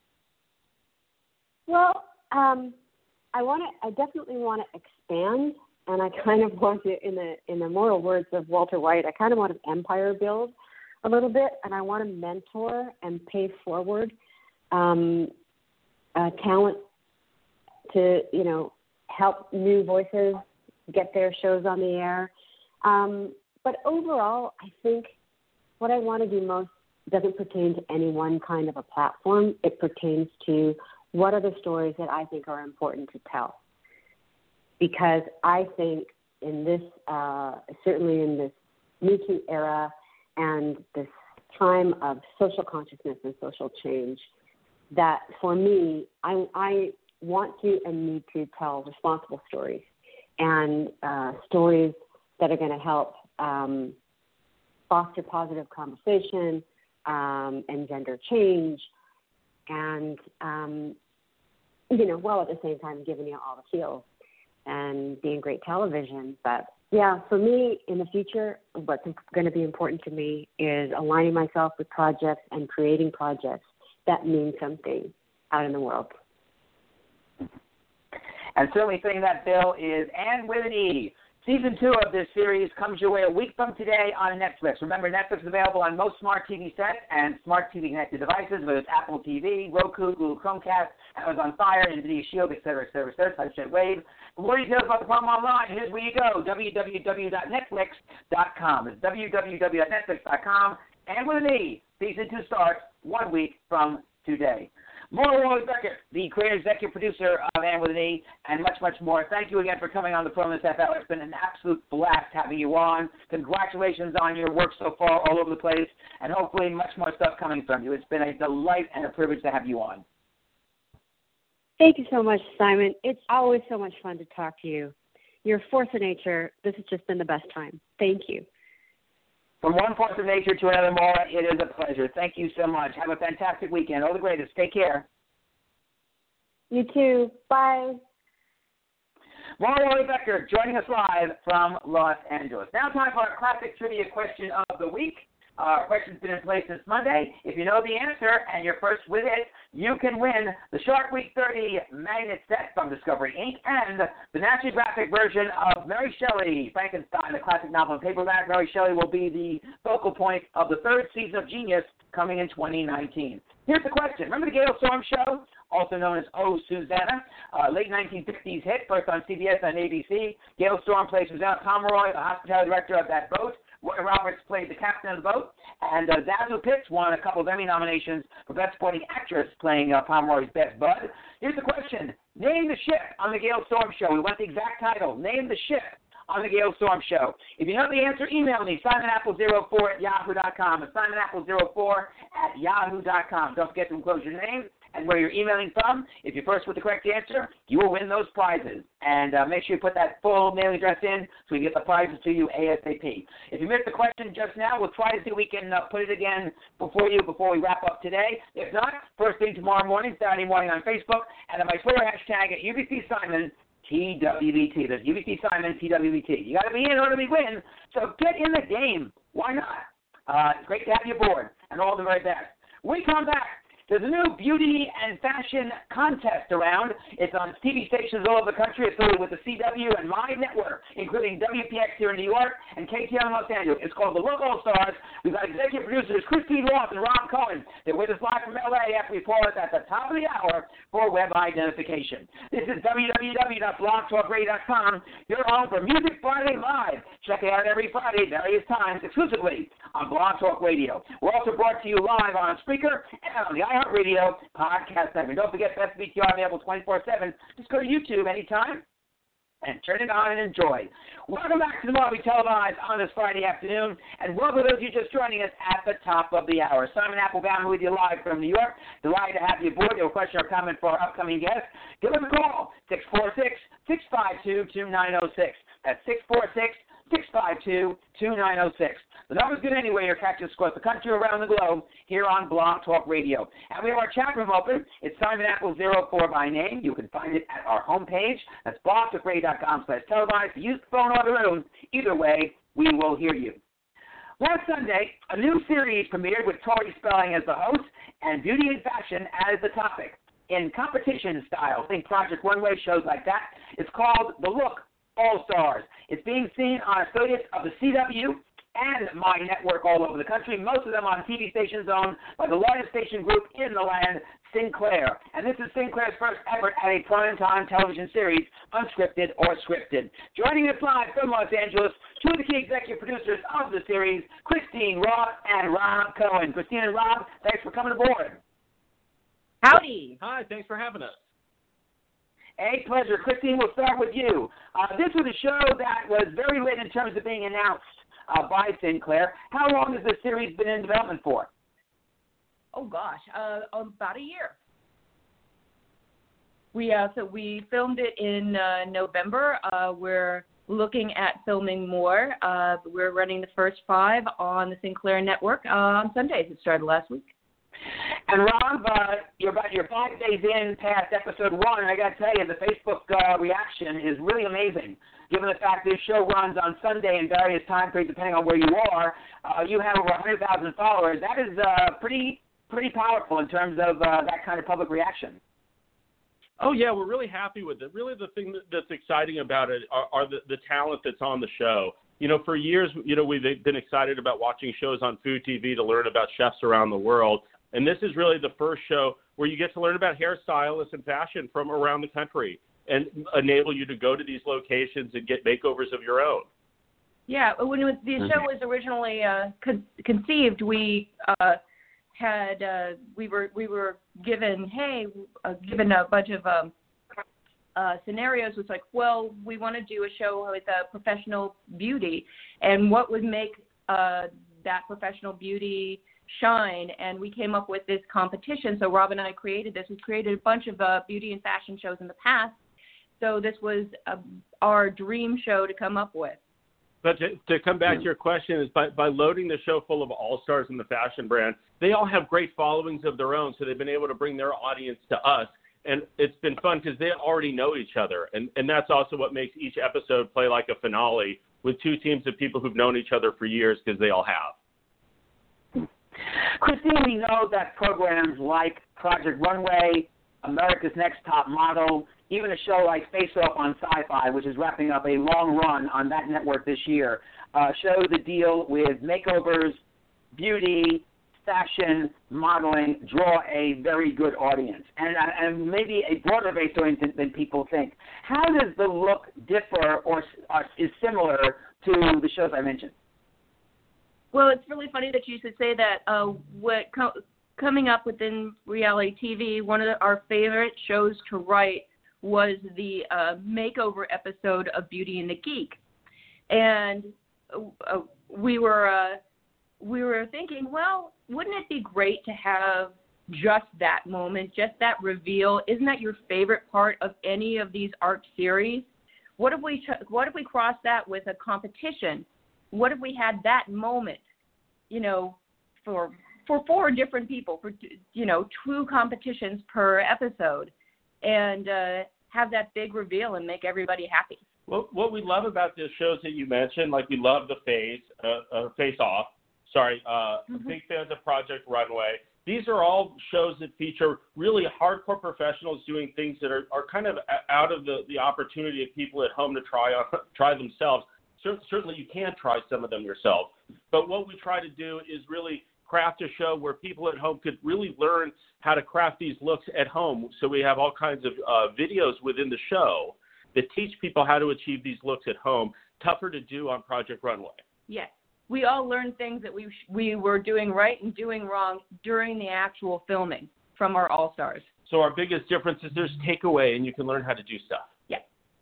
Well, um, I want to. I definitely want to expand, and I kind of want to, in the in the moral words of Walter White, I kind of want to empire build a little bit, and I want to mentor and pay forward um, uh, talent to, you know, help new voices get their shows on the air. Um, but overall, I think what I want to do most doesn't pertain to any one kind of a platform. It pertains to what are the stories that I think are important to tell. Because I think in this, uh, certainly in this Me Too era and this time of social consciousness and social change, that for me, I, I want to and need to tell responsible stories and uh, stories that are going to help um, foster positive conversation, um, engender change, and, um, you know, while at the same time giving you all the feels and being great television. But, yeah, for me in the future, what's going to be important to me is aligning myself with projects and creating projects that mean something out in the world. And certainly fitting that bill is Anne with an E. Season two of this series comes your way a week from today on Netflix. Remember, Netflix is available on most smart T V sets and smart T V connected devices, whether it's Apple T V, Roku, Google Chromecast, Amazon Fire, NVIDIA Shield, et cetera, et cetera, et cetera, Touchjet Wave. For more details about the program online, here's where you go, w w w dot netflix dot com. It's w w w dot netflix dot com. And with an E, season two starts one week from today. Maura Walley-Beckert, the creator, executive producer of Anne with an E, and much, much more. Thank you again for coming on the program this half hour. It's been an absolute blast having you on. Congratulations on your work so far all over the place, and hopefully much more stuff coming from you. It's been a delight and a privilege to have you on. Thank you so much, Simon. It's always so much fun to talk to you. You're a force of nature. This has just been the best time. Thank you. From one force of nature to another, Maura, it is a pleasure. Thank you so much. Have a fantastic weekend. All the greatest. Take care. You too. Bye. Maura Walley-Beckert joining us live from Los Angeles. Now time for our classic trivia question of the week. Our question's been in place since Monday. If you know the answer and you're first with it, you can win the Shark Week thirty magnet set from Discovery Incorporated and the National Geographic version of Mary Shelley, Frankenstein, the classic novel in paperback. Mary Shelley will be the focal point of the third season of Genius coming in twenty nineteen. Here's the question. Remember the Gail Storm Show, also known as Oh, Susanna? Uh, late nineteen fifties hit, first on C B S and A B C. Gail Storm plays Susanna Pomeroy, the hospitality director of that boat. Roy Roberts played the captain of the boat, and uh, Zazu Pitts won a couple of Emmy nominations for Best Supporting Actress playing uh, Pomeroy's best bud. Here's the question. Name the ship on the Gail Storm Show. We want the exact title. Name the ship on the Gail Storm Show. If you know the answer, email me, simon apple zero four at yahoo dot com. It's simon apple zero four at yahoo dot com. Don't forget to enclose your name and where you're emailing from. If you're first with the correct answer, you will win those prizes. And uh, make sure you put that full mailing address in so we can get the prizes to you ASAP. If you missed the question just now, we'll try to see if we can uh, put it again before you before we wrap up today. If not, first thing tomorrow morning, Saturday morning on Facebook, and on my Twitter hashtag at U B C Simon T W B T. That's U B C Simon T W B T. You got to be in order to win, so get in the game. Why not? Uh, it's great to have you aboard, and all the very best. We come back. There's a new beauty and fashion contest around. It's on T V stations all over the country, affiliated with the C W and My Network, including W P X here in New York and K T L in Los Angeles. It's called The Look All Stars. We've got executive producers Christine Roth and Rob Cohen. They're with us live from L A after we pause at the top of the hour for web identification. This is w w w dot blog talk radio dot com, your home for Music Friday Live. Check it out every Friday, various times, exclusively on Blog Talk Radio. We're also brought to you live on Spreaker and on the iHeartRadio podcast segment. Don't forget, Best B T R available twenty-four seven. Just go to YouTube anytime and turn it on and enjoy. Welcome back to the More We Televised on this Friday afternoon, and welcome to those of you just joining us at the top of the hour. Simon Applebaum with you live from New York. Delighted to have you aboard. You have a question or comment for our upcoming guest. Give us a call, six four six, six five two, two nine zero six. That's six four six, six five two, two nine zero six. The number's good anyway. You're catching us across the country, around the globe, here on Blog Talk Radio. And we have our chat room open. It's Simon Apple zero four by name. You can find it at our homepage. That's blog talk radio dot com slash televised. Use the phone or the room. Either way, we will hear you. Last Sunday, a new series premiered with Tori Spelling as the host and beauty and fashion as the topic. In competition style, think Project Runway, shows like that. It's called The Look All Stars. It's being seen on affiliates of the C W and My Network all over the country, most of them on T V stations owned by the largest station group in the land, Sinclair. And this is Sinclair's first effort at a primetime television series, unscripted or scripted. Joining us live from Los Angeles, two of the key executive producers of the series, Christine Roth and Rob Cohen. Christine and Rob, thanks for coming aboard. Howdy. Hi, thanks for having us. A pleasure. Christine, we'll start with you. Uh, this was a show that was very late in terms of being announced uh, by Sinclair. How long has this series been in development for? Oh gosh, uh, about a year. We uh, so we filmed it in uh, November. Uh, we're looking at filming more. Uh, we're running the first five on the Sinclair network uh, on Sundays. It started last week. And Rob, uh, you're about you're five days in past episode one, and I got to tell you, the Facebook uh, reaction is really amazing. Given the fact this show runs on Sunday in various time periods, depending on where you are, uh, you have over one hundred thousand followers. That is uh, pretty pretty powerful in terms of uh, that kind of public reaction. Oh, yeah, we're really happy with it. Really, the thing that's exciting about it are, are the, the talent that's on the show. You know, for years, you know, we've been excited about watching shows on Food T V to learn about chefs around the world. And this is really the first show where you get to learn about hairstylists and fashion from around the country and enable you to go to these locations and get makeovers of your own. Yeah, when it was, the show was originally uh, con- conceived, we uh, had uh, we were we were given hey uh, given a bunch of um, uh, scenarios. It's like, well, we want to do a show with uh, professional beauty, and what would make uh, that professional beauty shine, and we came up with this competition. So Rob and I created this. We created a bunch of uh, beauty and fashion shows in the past. So this was uh, our dream show to come up with. But to, to come back to your question, is by, by loading the show full of all-stars in the fashion brand, they all have great followings of their own, so they've been able to bring their audience to us. And it's been fun because they already know each other. And, and that's also what makes each episode play like a finale with two teams of people who've known each other for years because they all have. Christine, we know that programs like Project Runway, America's Next Top Model, even a show like Face Off on Sci-Fi, which is wrapping up a long run on that network this year, uh, shows that deal with makeovers, beauty, fashion, modeling, draw a very good audience, and, uh, and maybe a broader base audience than, than people think. How does the look differ or, or is similar to the shows I mentioned? Well, it's really funny that you should say that. Uh, what co- coming up within reality T V, one of the, our favorite shows to write was the uh, makeover episode of Beauty and the Geek, and uh, we were uh, we were thinking, well, wouldn't it be great to have just that moment, just that reveal? Isn't that your favorite part of any of these art series? What if we ch- what if we cross that with a competition? What if we had that moment, you know, for for four different people, for, you know, two competitions per episode, and uh, have that big reveal and make everybody happy? Well, what we love about the shows that you mentioned, like we love the Face, uh, uh, Face Off, sorry, uh, mm-hmm. big fans of Project Runway, These are all shows that feature really hardcore professionals doing things that are, are kind of out of the, the opportunity of people at home to try on, try themselves. Certainly you can try some of them yourself. But what we try to do is really craft a show where people at home could really learn how to craft these looks at home. So we have all kinds of uh, videos within the show that teach people how to achieve these looks at home, tougher to do on Project Runway. Yes. We all learned things that we we were doing right and doing wrong during the actual filming from our All-Stars. So our biggest difference is there's takeaway, and you can learn how to do stuff. Yeah.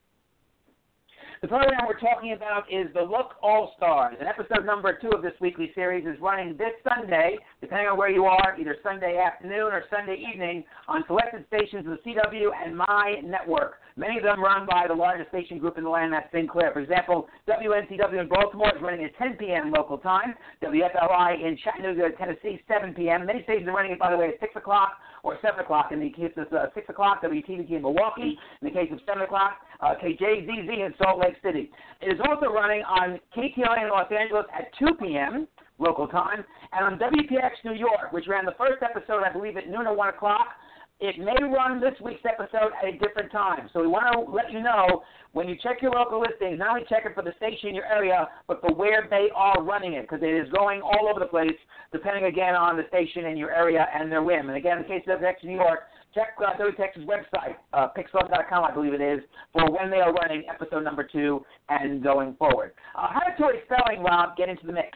The program we're talking about is The Look All-Stars, and episode number two of this weekly series is running this Sunday, depending on where you are, either Sunday afternoon or Sunday evening, on selected stations of the C W and My Network. Many of them run by the largest station group in the land, that's Sinclair. For example, W N C W in Baltimore is running at ten p.m. local time. W F L I in Chattanooga, Tennessee, seven p.m. Many stations are running it, by the way, at six o'clock or seven o'clock. In the case of uh, six o'clock, W T V T in Milwaukee. In the case of seven o'clock, uh, K J Z Z in Salt Lake City. It is also running on K T L A in Los Angeles at two p.m. local time, and on W P X New York, which ran the first episode, I believe, at noon or one o'clock. It may run this week's episode at a different time. So we want to let you know, when you check your local listings, not only check it for the station in your area, but for where they are running it, because it is going all over the place, depending, again, on the station in your area and their whim. And, again, in the case of W P X New York, check uh, W P X's website, uh, pixel dot com, I believe it is, for when they are running episode number two and going forward. Uh, how did Tori Spelling, Rob, get into the mix?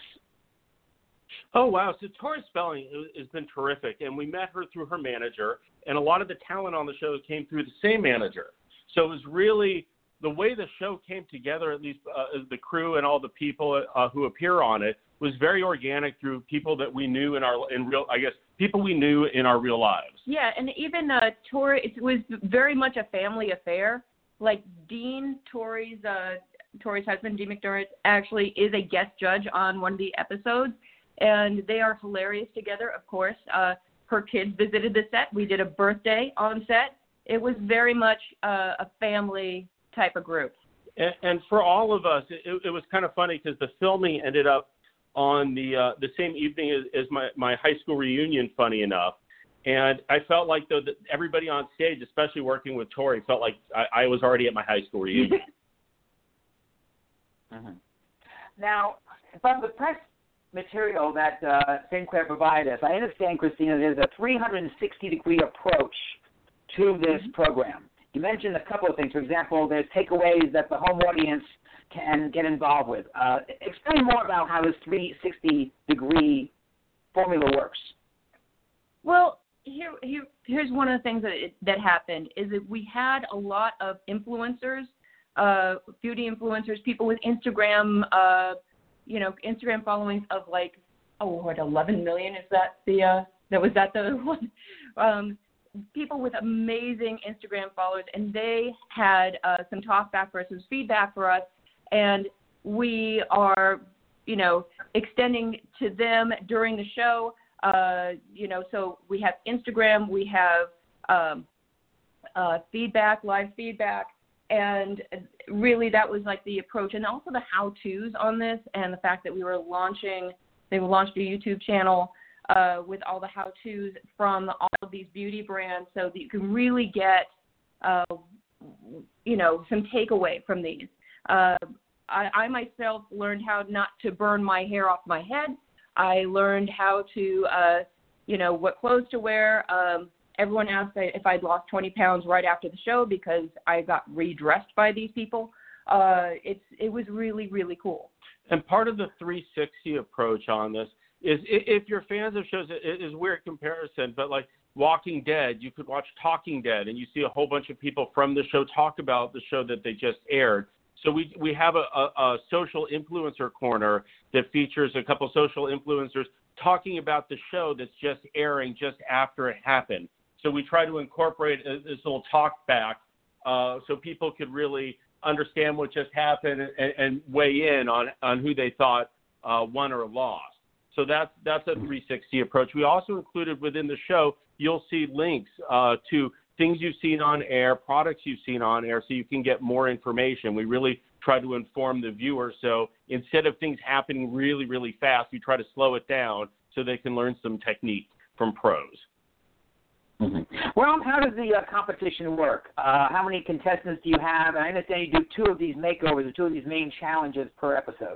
Oh, wow. So Tori Spelling has been terrific, and we met her through her manager, and a lot of the talent on the show came through the same manager. So it was really the way the show came together, at least uh, the crew and all the people uh, who appear on it, was very organic through people that we knew in our in real, I guess, people we knew in our real lives. Yeah, and even uh, Tori, it was very much a family affair. Like Dean, Tori's uh, Tori's husband, Dean McDermott, actually is a guest judge on one of the episodes. And they are hilarious together, of course. Uh, her kids visited the set. We did a birthday on set. It was very much uh, a family type of group. And, and for all of us, it, it was kind of funny because the filming ended up on the uh, the same evening as, as my, my high school reunion, funny enough. And I felt like, though, that everybody on stage, especially working with Tori, felt like I, I was already at my high school reunion. mm-hmm. Now, from the press material that uh, Sinclair provided us, I understand, Christina, there's a three hundred sixty degree approach to this mm-hmm. program. You mentioned a couple of things. For example, there's takeaways that the home audience can get involved with. Uh, explain more about how this three hundred sixty degree formula works. Well, here, here, here's one of the things that it, that happened is that we had a lot of influencers, uh, beauty influencers, people with Instagram. Uh, you know, Instagram followings of like, oh, what, eleven million? Is that the, uh, that was that the one? Um, people with amazing Instagram followers, and they had uh, some talk back for us, some feedback for us, and we are, you know, extending to them during the show. Uh, you know, so we have Instagram, we have um, uh, feedback, live feedback, and really that was like the approach, and also the how-tos on this, and the fact that we were launching, they launched a YouTube channel uh, with all the how-tos from all of these beauty brands, so that you can really get, uh, you know, some takeaway from these. Uh, I, I myself learned how not to burn my hair off my head. I learned how to, uh, you know, what clothes to wear. Um, Everyone asked if I'd lost twenty pounds right after the show because I got redressed by these people. Uh, it's it was really, really cool. And part of the three sixty approach on this is if you're fans of shows, it is a weird comparison, but like Walking Dead, you could watch Talking Dead and you see a whole bunch of people from the show talk about the show that they just aired. So we we have a, a, a social influencer corner that features a couple social influencers talking about the show that's just airing just after it happened. So we try to incorporate this little talk back uh, so people could really understand what just happened and, and weigh in on, on who they thought uh, won or lost. So that's, that's a three sixty approach. We also included within the show, you'll see links uh, to things you've seen on air, products you've seen on air, so you can get more information. We really try to inform the viewer. So instead of things happening really, really fast, we try to slow it down so they can learn some technique. from pros. Mm-hmm. Well, how does the uh, competition work? Uh, how many contestants do you have? And I understand you do two of these makeovers, or two of these main challenges per episode.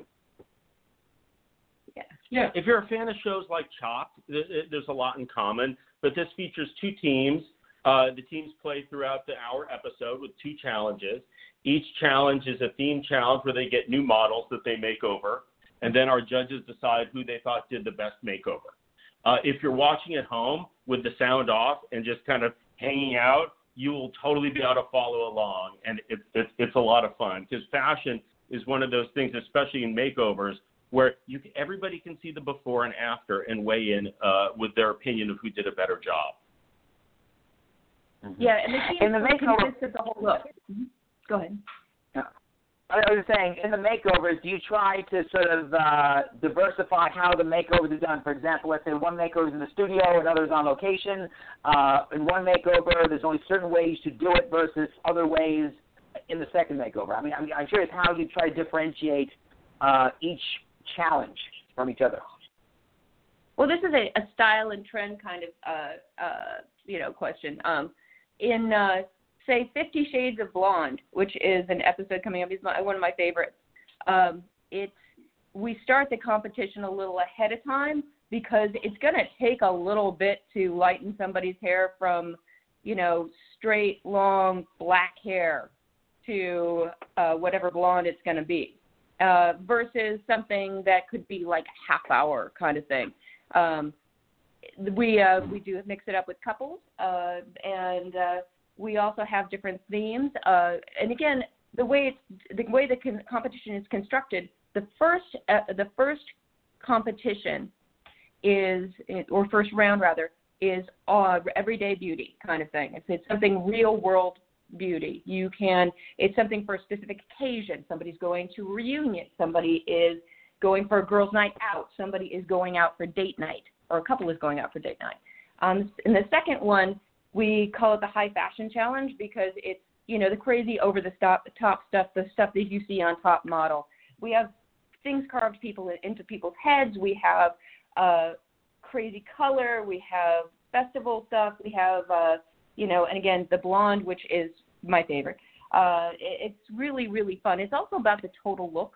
Yeah. Yeah, if you're a fan of shows like Chopped, there's a lot in common. But this features two teams. Uh, the teams play throughout the hour episode with two challenges. Each challenge is a theme challenge where they get new models that they make over, and then our judges decide who they thought did the best makeover. Uh, if you're watching at home with the sound off and just kind of hanging out, you will totally be able to follow along, and it, it, it's a lot of fun because fashion is one of those things, especially in makeovers, where you can, everybody can see the before and after and weigh in uh, with their opinion of who did a better job. Mm-hmm. Yeah, and the team in the makeover consists of the whole look. Mm-hmm. Go ahead. I was saying, in the makeovers, do you try to sort of uh, diversify how the makeovers are done? For example, let's say one makeover is in the studio, another is on location. Uh, in one makeover, there's only certain ways to do it versus other ways in the second makeover. I mean, I'm, I'm curious how you try to differentiate uh, each challenge from each other. Well, this is a, a style and trend kind of, uh, uh, you know, question. Um, in uh, say Fifty Shades of Blonde, which is an episode coming up, is my, one of my favorites. Um, it's we start the competition a little ahead of time because it's going to take a little bit to lighten somebody's hair from, you know, straight, long, black hair to uh, whatever blonde it's going to be, uh, versus something that could be like a half hour kind of thing. Um, we uh, we do mix it up with couples, uh, and uh, we also have different themes. Uh, and again, the way it's, the way the con- competition is constructed, the first uh, the first competition is, or first round rather, is uh, everyday beauty kind of thing. It's, it's something real world beauty. You can. It's something for a specific occasion. Somebody's going to a reunion. Somebody is going for a girls' night out. Somebody is going out for date night, or a couple is going out for date night. Um, in the second one, we call it the high fashion challenge because it's, you know, the crazy over the top, top stuff, the stuff that you see on Top Model. We have things carved people into people's heads. We have uh, crazy color. We have festival stuff. We have, uh, you know, and again, the blonde, which is my favorite. Uh, it, it's really, really fun. It's also about the total look.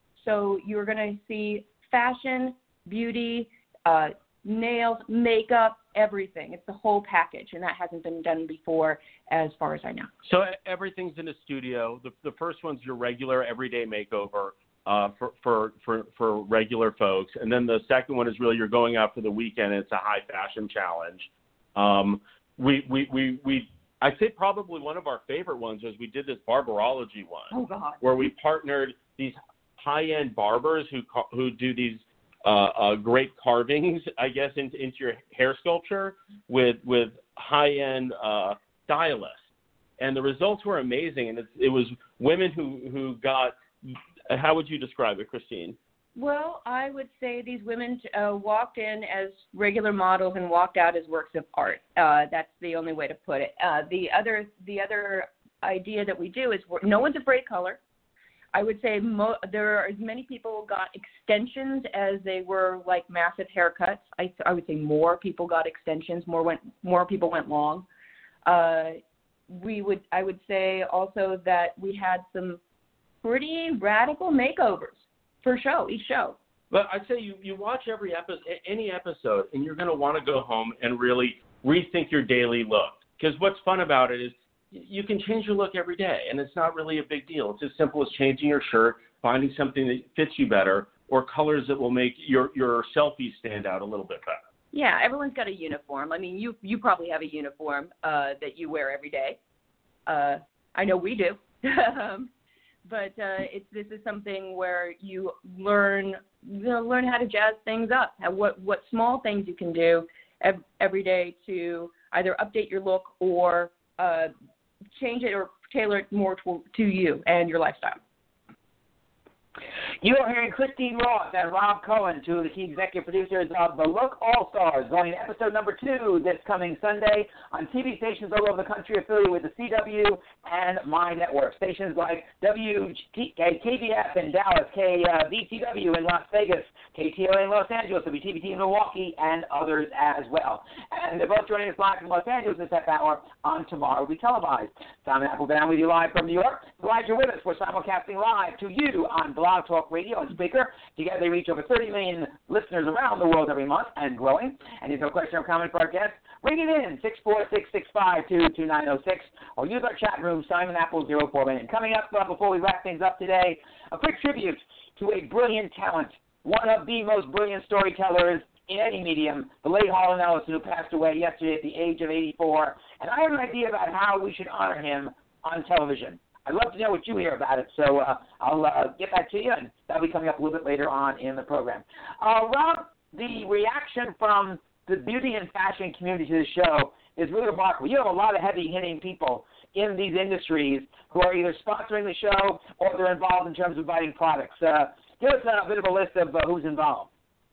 So you're going to see fashion, beauty, uh, nails, makeup, everything. It's the whole package, and that hasn't been done before as far as I know. So everything's in a studio. The, the first one's your regular everyday makeover uh, for, for, for, for regular folks. And then the second one is really you're going out for the weekend, and it's a high fashion challenge. Um, we, we, we, we, I'd say probably one of our favorite ones was we did this barberology one. Oh, God. Where we partnered these high-end barbers who who do these uh, uh, great carvings, I guess, into, into your hair sculpture with with high-end uh, stylists, and the results were amazing. And it, it was women who who got. How would you describe it, Christine? Well, I would say these women uh, walked in as regular models and walked out as works of art. Uh, that's the only way to put it. Uh, the other the other idea that we do is we're, no one's afraid of color. I would say mo- there are as many people got extensions as they were like massive haircuts. I, I would say more people got extensions, more went, more people went long. Uh, we would, I would say also that we had some pretty radical makeovers per show, each show. But I'd say you, you watch every episode, any episode, and you're going to want to go home and really rethink your daily look. Because what's fun about it is you can change your look every day, and it's not really a big deal. It's as simple as changing your shirt, finding something that fits you better, or colors that will make your, your selfie stand out a little bit better. Yeah, everyone's got a uniform. I mean, you you probably have a uniform uh, that you wear every day. Uh, I know we do. um, but uh, it's this is something where you learn you know, learn how to jazz things up, and what, what small things you can do ev- every day to either update your look or uh, change it or tailor it more to, to you and your lifestyle. You are hearing Christine Ross and Rob Cohen, two of the key executive producers of The Look All-Stars, going to episode number two this coming Sunday on T V stations all over the country affiliated with the C W and My Network. Stations like W K V F in Dallas, K V T W in Las Vegas, K T O A in Los Angeles, W T V T in Milwaukee, and others as well. And they're both joining us live from Los Angeles this half hour on Tomorrow Will Be Televised. Simon Applebaum with you live from New York. Glad you're with us. We're simulcasting live to you on Blog Talk Radio and Spreaker. Together they reach over thirty million listeners around the world every month and growing. And if you have a question or comment for our guests, ring it in, six four six, six five two, two nine zero six, or use our chat room, Simon Apple zero four one. Coming up uh, before we wrap things up today, a quick tribute to a brilliant talent, one of the most brilliant storytellers in any medium, the late Harlan Ellison, who passed away yesterday at the age of eighty-four. And I have an idea about how we should honor him on television. I'd love to know what you hear about it, so uh, I'll uh, get back to you, and that'll be coming up a little bit later on in the program. Uh, Rob, the reaction from the beauty and fashion community to the show is really remarkable. You have a lot of heavy-hitting people in these industries who are either sponsoring the show or they're involved in terms of providing products. Uh, give us a bit of a list of uh, who's involved.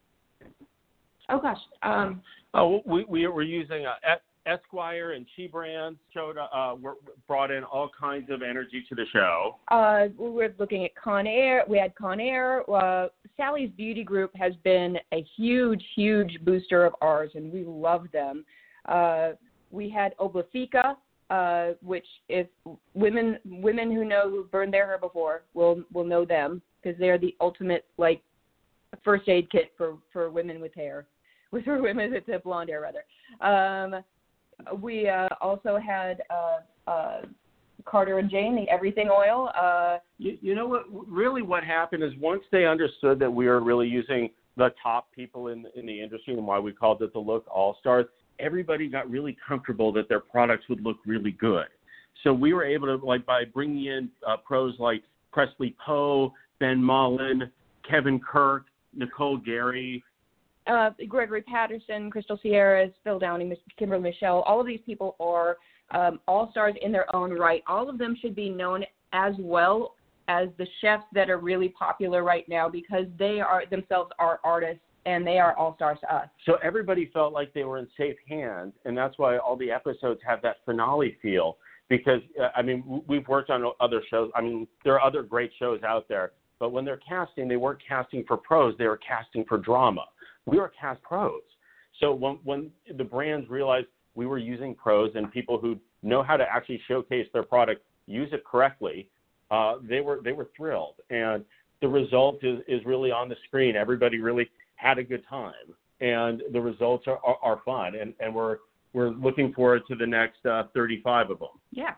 Oh, gosh. Um, oh, we, we were using uh, Esquire and Chi Brands showed uh, were, brought in all kinds of energy to the show. Uh, we were looking at Conair. We had Conair. Uh, Sally's Beauty Group has been a huge, huge booster of ours, and we love them. Uh, we had Oblifica, uh, which if women women who know who've burned their hair before will will know them because they're the ultimate like first aid kit for, for women with hair, with for women with uh, blonde hair rather. Um, We uh, also had uh, uh, Carter and Jane, the Everything Oil. Uh, you, you know what? Really, what happened is once they understood that we were really using the top people in in the industry and why we called it the Look All Stars, everybody got really comfortable that their products would look really good. So we were able to, like, by bringing in uh, pros like Presley Poe, Ben Mullen, Kevin Kirk, Nicole Gary. Uh, Gregory Patterson, Crystal Sierras, Phil Downing, Kimberly Michelle, all of these people are um, all-stars in their own right. All of them should be known as well as the chefs that are really popular right now because they are themselves are artists and they are all-stars to us. So everybody felt like they were in safe hands, and that's why all the episodes have that finale feel because, uh, I mean, we've worked on other shows. I mean, there are other great shows out there, but when they're casting, they weren't casting for pros. They were casting for drama. We were cast pros. So when, when the brands realized we were using pros and people who know how to actually showcase their product, use it correctly, uh, they were they were thrilled. And the result is, is really on the screen. Everybody really had a good time. And the results are, are, are fun. And, and we're we're looking forward to the next uh, thirty-five of them. Yeah.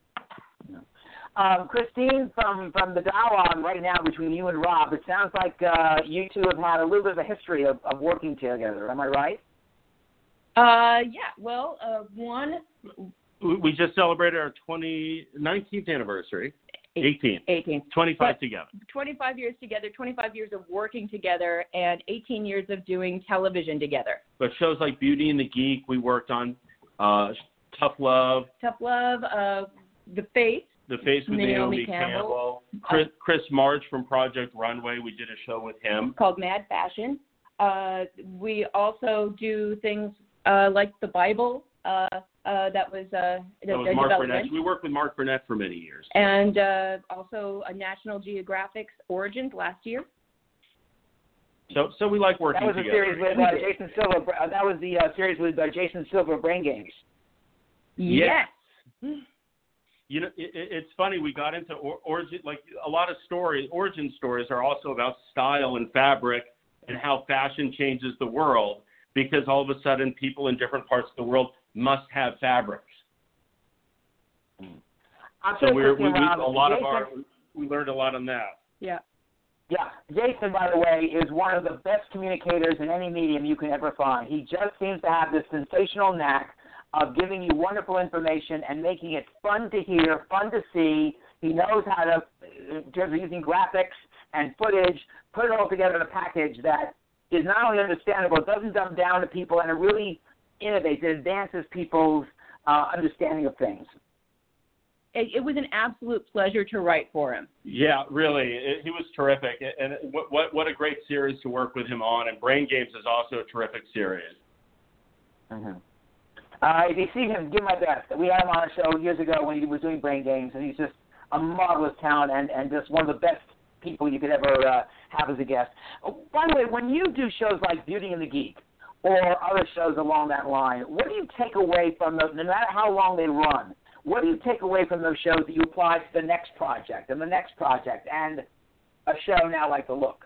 Um, Christine, from, from the dialogue right now between you and Rob, it sounds like uh, you two have had a little bit of a history of, of working together. Am I right? Uh, yeah. Well, uh, one. We just celebrated our twenty, nineteenth anniversary. eighteenth. eighteenth. twenty-five but together. twenty-five years together, twenty-five years of working together, and eighteen years of doing television together. But shows like Beauty and the Geek, we worked on uh, Tough Love. Tough Love, uh, The Face. The Face with Naomi, Naomi Campbell. Campbell. Chris, Chris March from Project Runway, we did a show with him. Called Mad Fashion. Uh, we also do things uh, like the Bible. Uh, uh, that was, uh, that was Mark Burnett. We worked with Mark Burnett for many years. And uh, also a National Geographic's Origins last year. So, so we like working together. That was together. a series with uh, Jason Silver. Uh, that was the uh, series with uh, Jason Silver, Brain Games. Yes. yes. You know, it, it's funny. We got into or, origin, like a lot of stories. Origin stories are also about style and fabric and how fashion changes the world. Because all of a sudden, people in different parts of the world must have fabrics. So we're, we, we a lot Jason, of our we learned a lot on that. Yeah. Yeah, Jason, by the way, is one of the best communicators in any medium you can ever find. He just seems to have this sensational knack of giving you wonderful information and making it fun to hear, fun to see. He knows how to, in terms of using graphics and footage, put it all together in a package that is not only understandable, it doesn't dumb down to people, and it really innovates, it advances people's uh, understanding of things. it, it was an absolute pleasure to write for him. Yeah, really, it, he was terrific, and what, what what a great series to work with him on. And Brain Games is also a terrific series. Mm-hmm. Uh, if you see him, give him my best. We had him on our show years ago when he was doing Brain Games, and he's just a marvelous talent and, and just one of the best people you could ever uh, have as a guest. Oh, by the way, when you do shows like Beauty and the Geek or other shows along that line, what do you take away from those, no matter how long they run, what do you take away from those shows that you apply to the next project and the next project and a show now like The Look?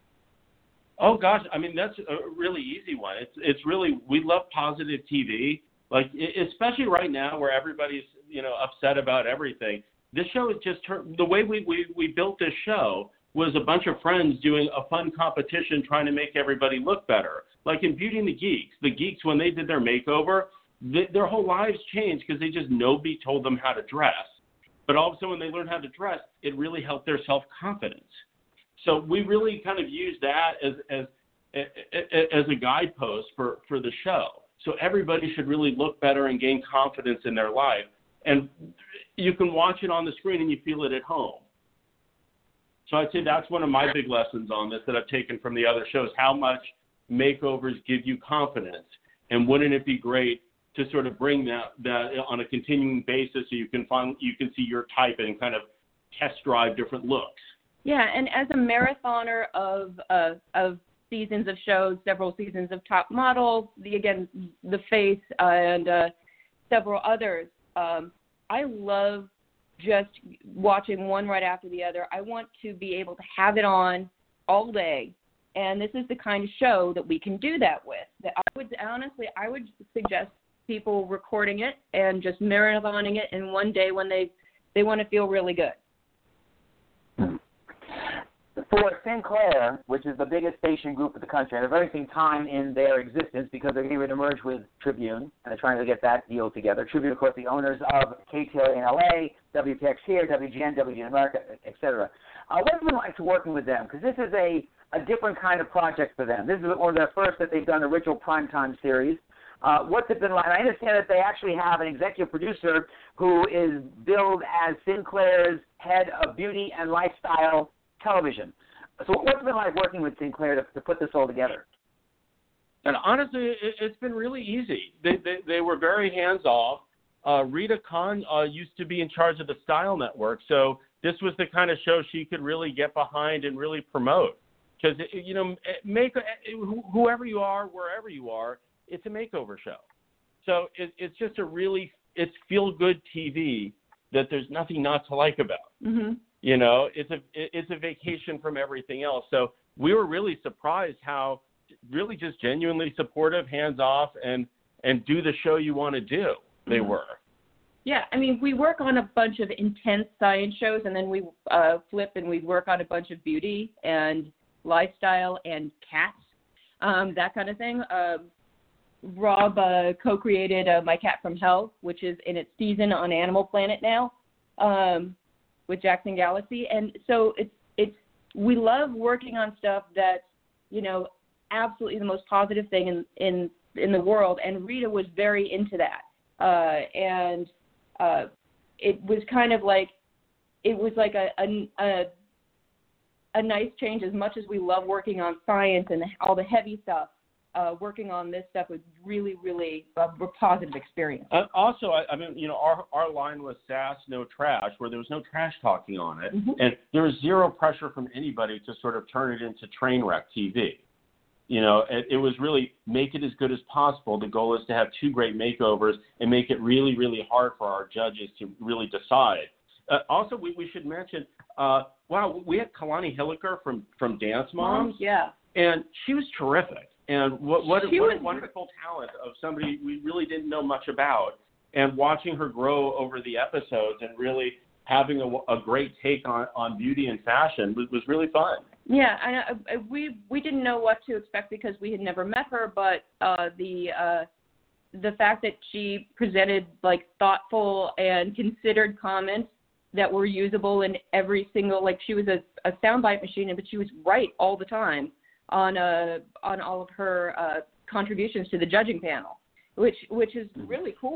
Oh, gosh, I mean, that's a really easy one. It's it's really, we love positive T V. Like, especially right now where everybody's, you know, upset about everything. This show is just, the way we, we, we built this show was a bunch of friends doing a fun competition trying to make everybody look better. Like in Beauty and the Geeks, the geeks, when they did their makeover, they, their whole lives changed because they just, nobody told them how to dress. But all of a sudden when they learned how to dress, it really helped their self-confidence. So we really kind of used that as, as, as a guidepost for, for the show. So everybody should really look better and gain confidence in their life. And you can watch it on the screen and you feel it at home. So I'd say that's one of my big lessons on this that I've taken from the other shows, how much makeovers give you confidence. And wouldn't it be great to sort of bring that, that on a continuing basis so you can find, you can see your type and kind of test drive different looks. Yeah, and as a marathoner of uh, of seasons of shows, several seasons of Top Model, the again The Face, uh, and uh, several others, um, I love just watching one right after the other. I want to be able to have it on all day, and this is the kind of show that we can do that with. That I would honestly, I would suggest people recording it and just marathoning it in one day when they they want to feel really good. For Sinclair, which is the biggest station group in the country, at a very interesting time in their existence because they're getting ready to merge with Tribune, and they're trying to get that deal together. Tribune, of course, the owners of K T L A in L A, W P X here, W G N, W G N America, et cetera. Uh, what's it been like to working with them? Because this is a, a different kind of project for them. This is one of their first that they've done original primetime series. Uh, what's it been like? I understand that they actually have an executive producer who is billed as Sinclair's head of beauty and lifestyle television. So what's it been like working with Sinclair to, to put this all together? And honestly, it, it's been really easy. They they, they were very hands-off. Uh, Rita Kahn uh, used to be in charge of the Style Network, so this was the kind of show she could really get behind and really promote. Because, you know, make whoever you are, wherever you are, it's a makeover show. So it, it's just a really, it's feel-good T V that there's nothing not to like about. Mm-hmm. You know, it's a it's a vacation from everything else. So we were really surprised how really just genuinely supportive, hands off, and and do the show you want to do. They mm-hmm. were. Yeah, I mean, we work on a bunch of intense science shows, and then we uh, flip and we work on a bunch of beauty and lifestyle and cats, um, that kind of thing. Um, Rob uh, co-created uh, My Cat from Hell, which is in its season on Animal Planet now. Um, with Jackson Galaxy, and so it's it's we love working on stuff that's, you know, absolutely the most positive thing in in, in the world, and Rita was very into that, uh, and uh, it was kind of like it was like a, a a a nice change. As much as we love working on science and all the heavy stuff, uh, working on this stuff was really, really a, a positive experience. Uh, also, I, I mean, you know, our our line was Sass, No Trash, where there was no trash talking on it, mm-hmm. and there was zero pressure from anybody to sort of turn it into train wreck T V. You know, it, it was really make it as good as possible. The goal is to have two great makeovers and make it really, really hard for our judges to really decide. Uh, also, we, we should mention, uh, wow, we had Kalani Hilliker from, from Dance Moms. Yeah. And she was terrific. And what, what, she what was... a wonderful talent of somebody we really didn't know much about. And watching her grow over the episodes and really having a, a great take on, on beauty and fashion was, was really fun. Yeah, I, I, we we didn't know what to expect because we had never met her, but uh, the uh, the fact that she presented like thoughtful and considered comments that were usable in every single, like she was a, a soundbite machine, but she was right all the time on uh, on all of her uh, contributions to the judging panel, which which is really cool.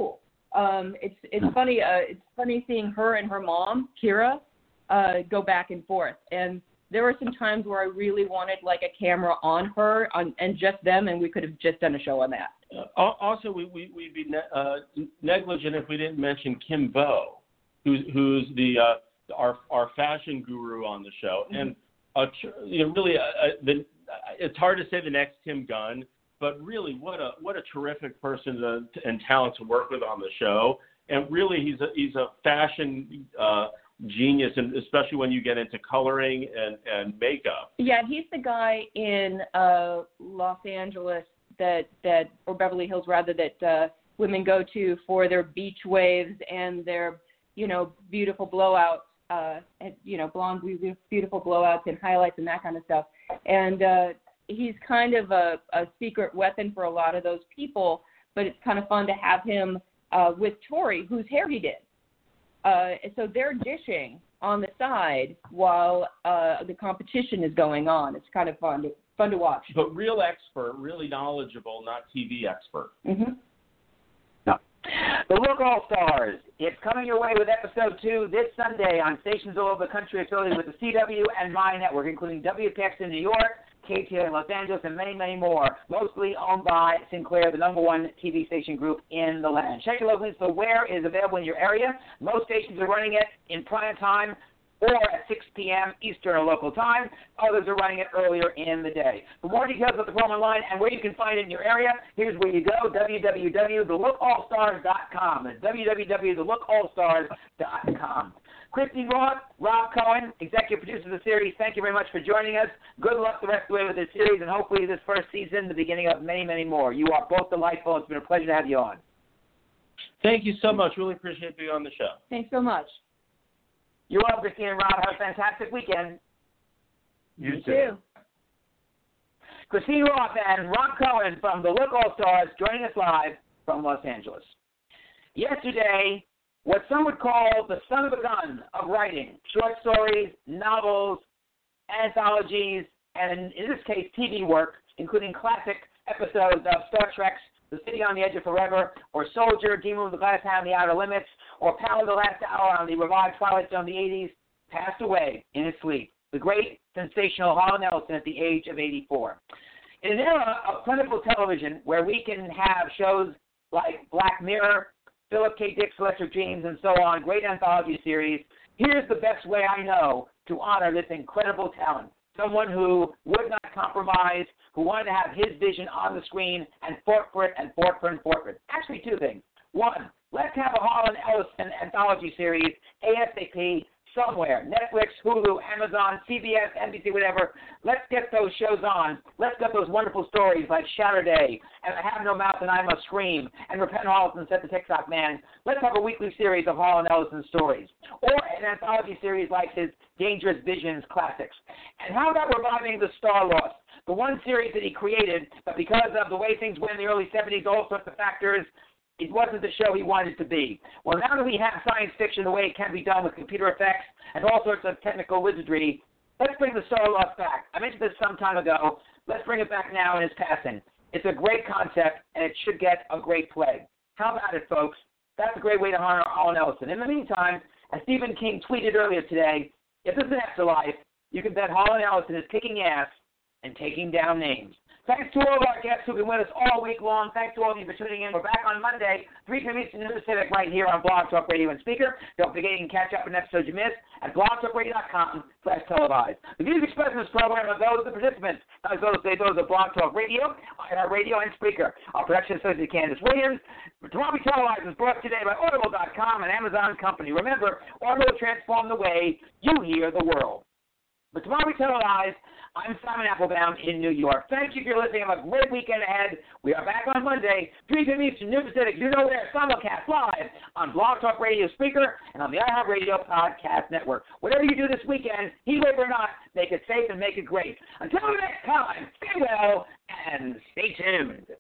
Um, it's it's funny. Uh, it's funny seeing her and her mom, Kira, uh, go back and forth. And there were some times where I really wanted like a camera on her on, and just them, and we could have just done a show on that. Uh, also, we, we, we'd be ne- uh, negligent if we didn't mention Kim Vo, who's who's the uh, our our fashion guru on the show, mm-hmm. and uh, you know really uh, the, it's hard to say the next Tim Gunn, but really what a what a terrific person to, and talent to work with on the show, and really he's a he's a fashion uh, genius, and especially when you get into coloring and, and makeup. Yeah, he's the guy in uh, Los Angeles that that or Beverly Hills rather that uh, women go to for their beach waves and their you know beautiful blowouts, uh, and, you know blonde beautiful blowouts and highlights and that kind of stuff. And uh, he's kind of a, a secret weapon for a lot of those people. But it's kind of fun to have him uh, with Tori, whose hair he did. Uh, so they're dishing on the side while uh, the competition is going on. It's kind of fun to fun to watch. But real expert, really knowledgeable, not T V expert. Mm-hmm. No. The Look All Stars. It's coming your way with episode two this Sunday on stations all over the country affiliated with the C W and My Network, including W P X in New York, K T A in Los Angeles, and many, many more, mostly owned by Sinclair, the number one T V station group in the land. Check your local links for where is available in your area. Most stations are running it in prime time or at six p.m. Eastern or local time. Others are running it earlier in the day. For more details about the program online and where you can find it in your area, here's where you go, w w w dot the look all stars dot com. That's w w w dot the look all stars dot com. Christy Roth, Rob Cohen, executive producer of the series, thank you very much for joining us. Good luck the rest of the way with this series, and hopefully this first season, the beginning of many, many more. You are both delightful. It's been a pleasure to have you on. Thank you so much. Really appreciate being on the show. Thanks so much. You're welcome, Christine and Rob. Have a fantastic weekend. You, you too. Christine Roth and Rob Cohen from the Look All Stars joining us live from Los Angeles. Yesterday, what some would call the son of a gun of writing, short stories, novels, anthologies, and in this case, T V work, including classic episodes of Star Trek's The City on the Edge of Forever, or Soldier, Demon with the Glass Hand, The Outer Limits, or Power of the Last Hour on the revived Twilight Zone of the eighties, passed away in his sleep. The great, sensational Harlan Ellison at the age of eighty-four. In an era of plentiful television where we can have shows like Black Mirror, Philip K. Dick's Electric Dreams, and so on, great anthology series, here's the best way I know to honor this incredible talent. Someone who would not compromise, who wanted to have his vision on the screen and fought for it and fought for it and fought for it. Actually, two things. One, let's have a Harlan Ellison anthology series ASAP somewhere. Netflix, Hulu, Amazon, C B S, N B C, whatever. Let's get those shows on. Let's get those wonderful stories like Saturday and I Have No Mouth and I Must Scream and Repent Harlan Said the TikTok Man. Let's have a weekly series of Harlan Ellison stories. Or an anthology series like his Dangerous Visions classics. And how about reviving The Star Lost? The one series that he created, but because of the way things went in the early seventies, all sorts of factors, it wasn't the show he wanted it to be. Well, now that we have science fiction the way it can be done with computer effects and all sorts of technical wizardry, let's bring The Star Lost back. I mentioned this some time ago. Let's bring it back now in his passing. It's a great concept, and it should get a great play. How about it, folks? That's a great way to honor Harlan Ellison. In the meantime, as Stephen King tweeted earlier today, if there's an afterlife, you can bet Harlan Ellison is kicking ass and taking down names. Thanks to all of our guests who've been with us all week long. Thanks to all of you for tuning in. We're back on Monday, three p.m. Eastern Pacific, right here on Blog Talk Radio and Speaker. Don't forget you can catch up on episodes you missed at blog talk radio dot com slash televised. The views expressed in this program are those of the participants, not those, those of Blog Talk Radio, our radio, and Speaker. Our production associate, Candace Williams. Tomorrow We Televised is brought today by Audible dot com and Amazon Company. Remember, Audible will transform the way you hear the world. But Tomorrow We Televised, I'm Simon Applebaum in New York. Thank you for listening. Have a great weekend ahead. We are back on Monday, three p.m. Eastern, New Pacific. You know where, simulcast live on Blog Talk Radio Speaker and on the iHeartRadio Podcast Network. Whatever you do this weekend, heat wave or not, make it safe and make it great. Until next time, stay well and stay tuned.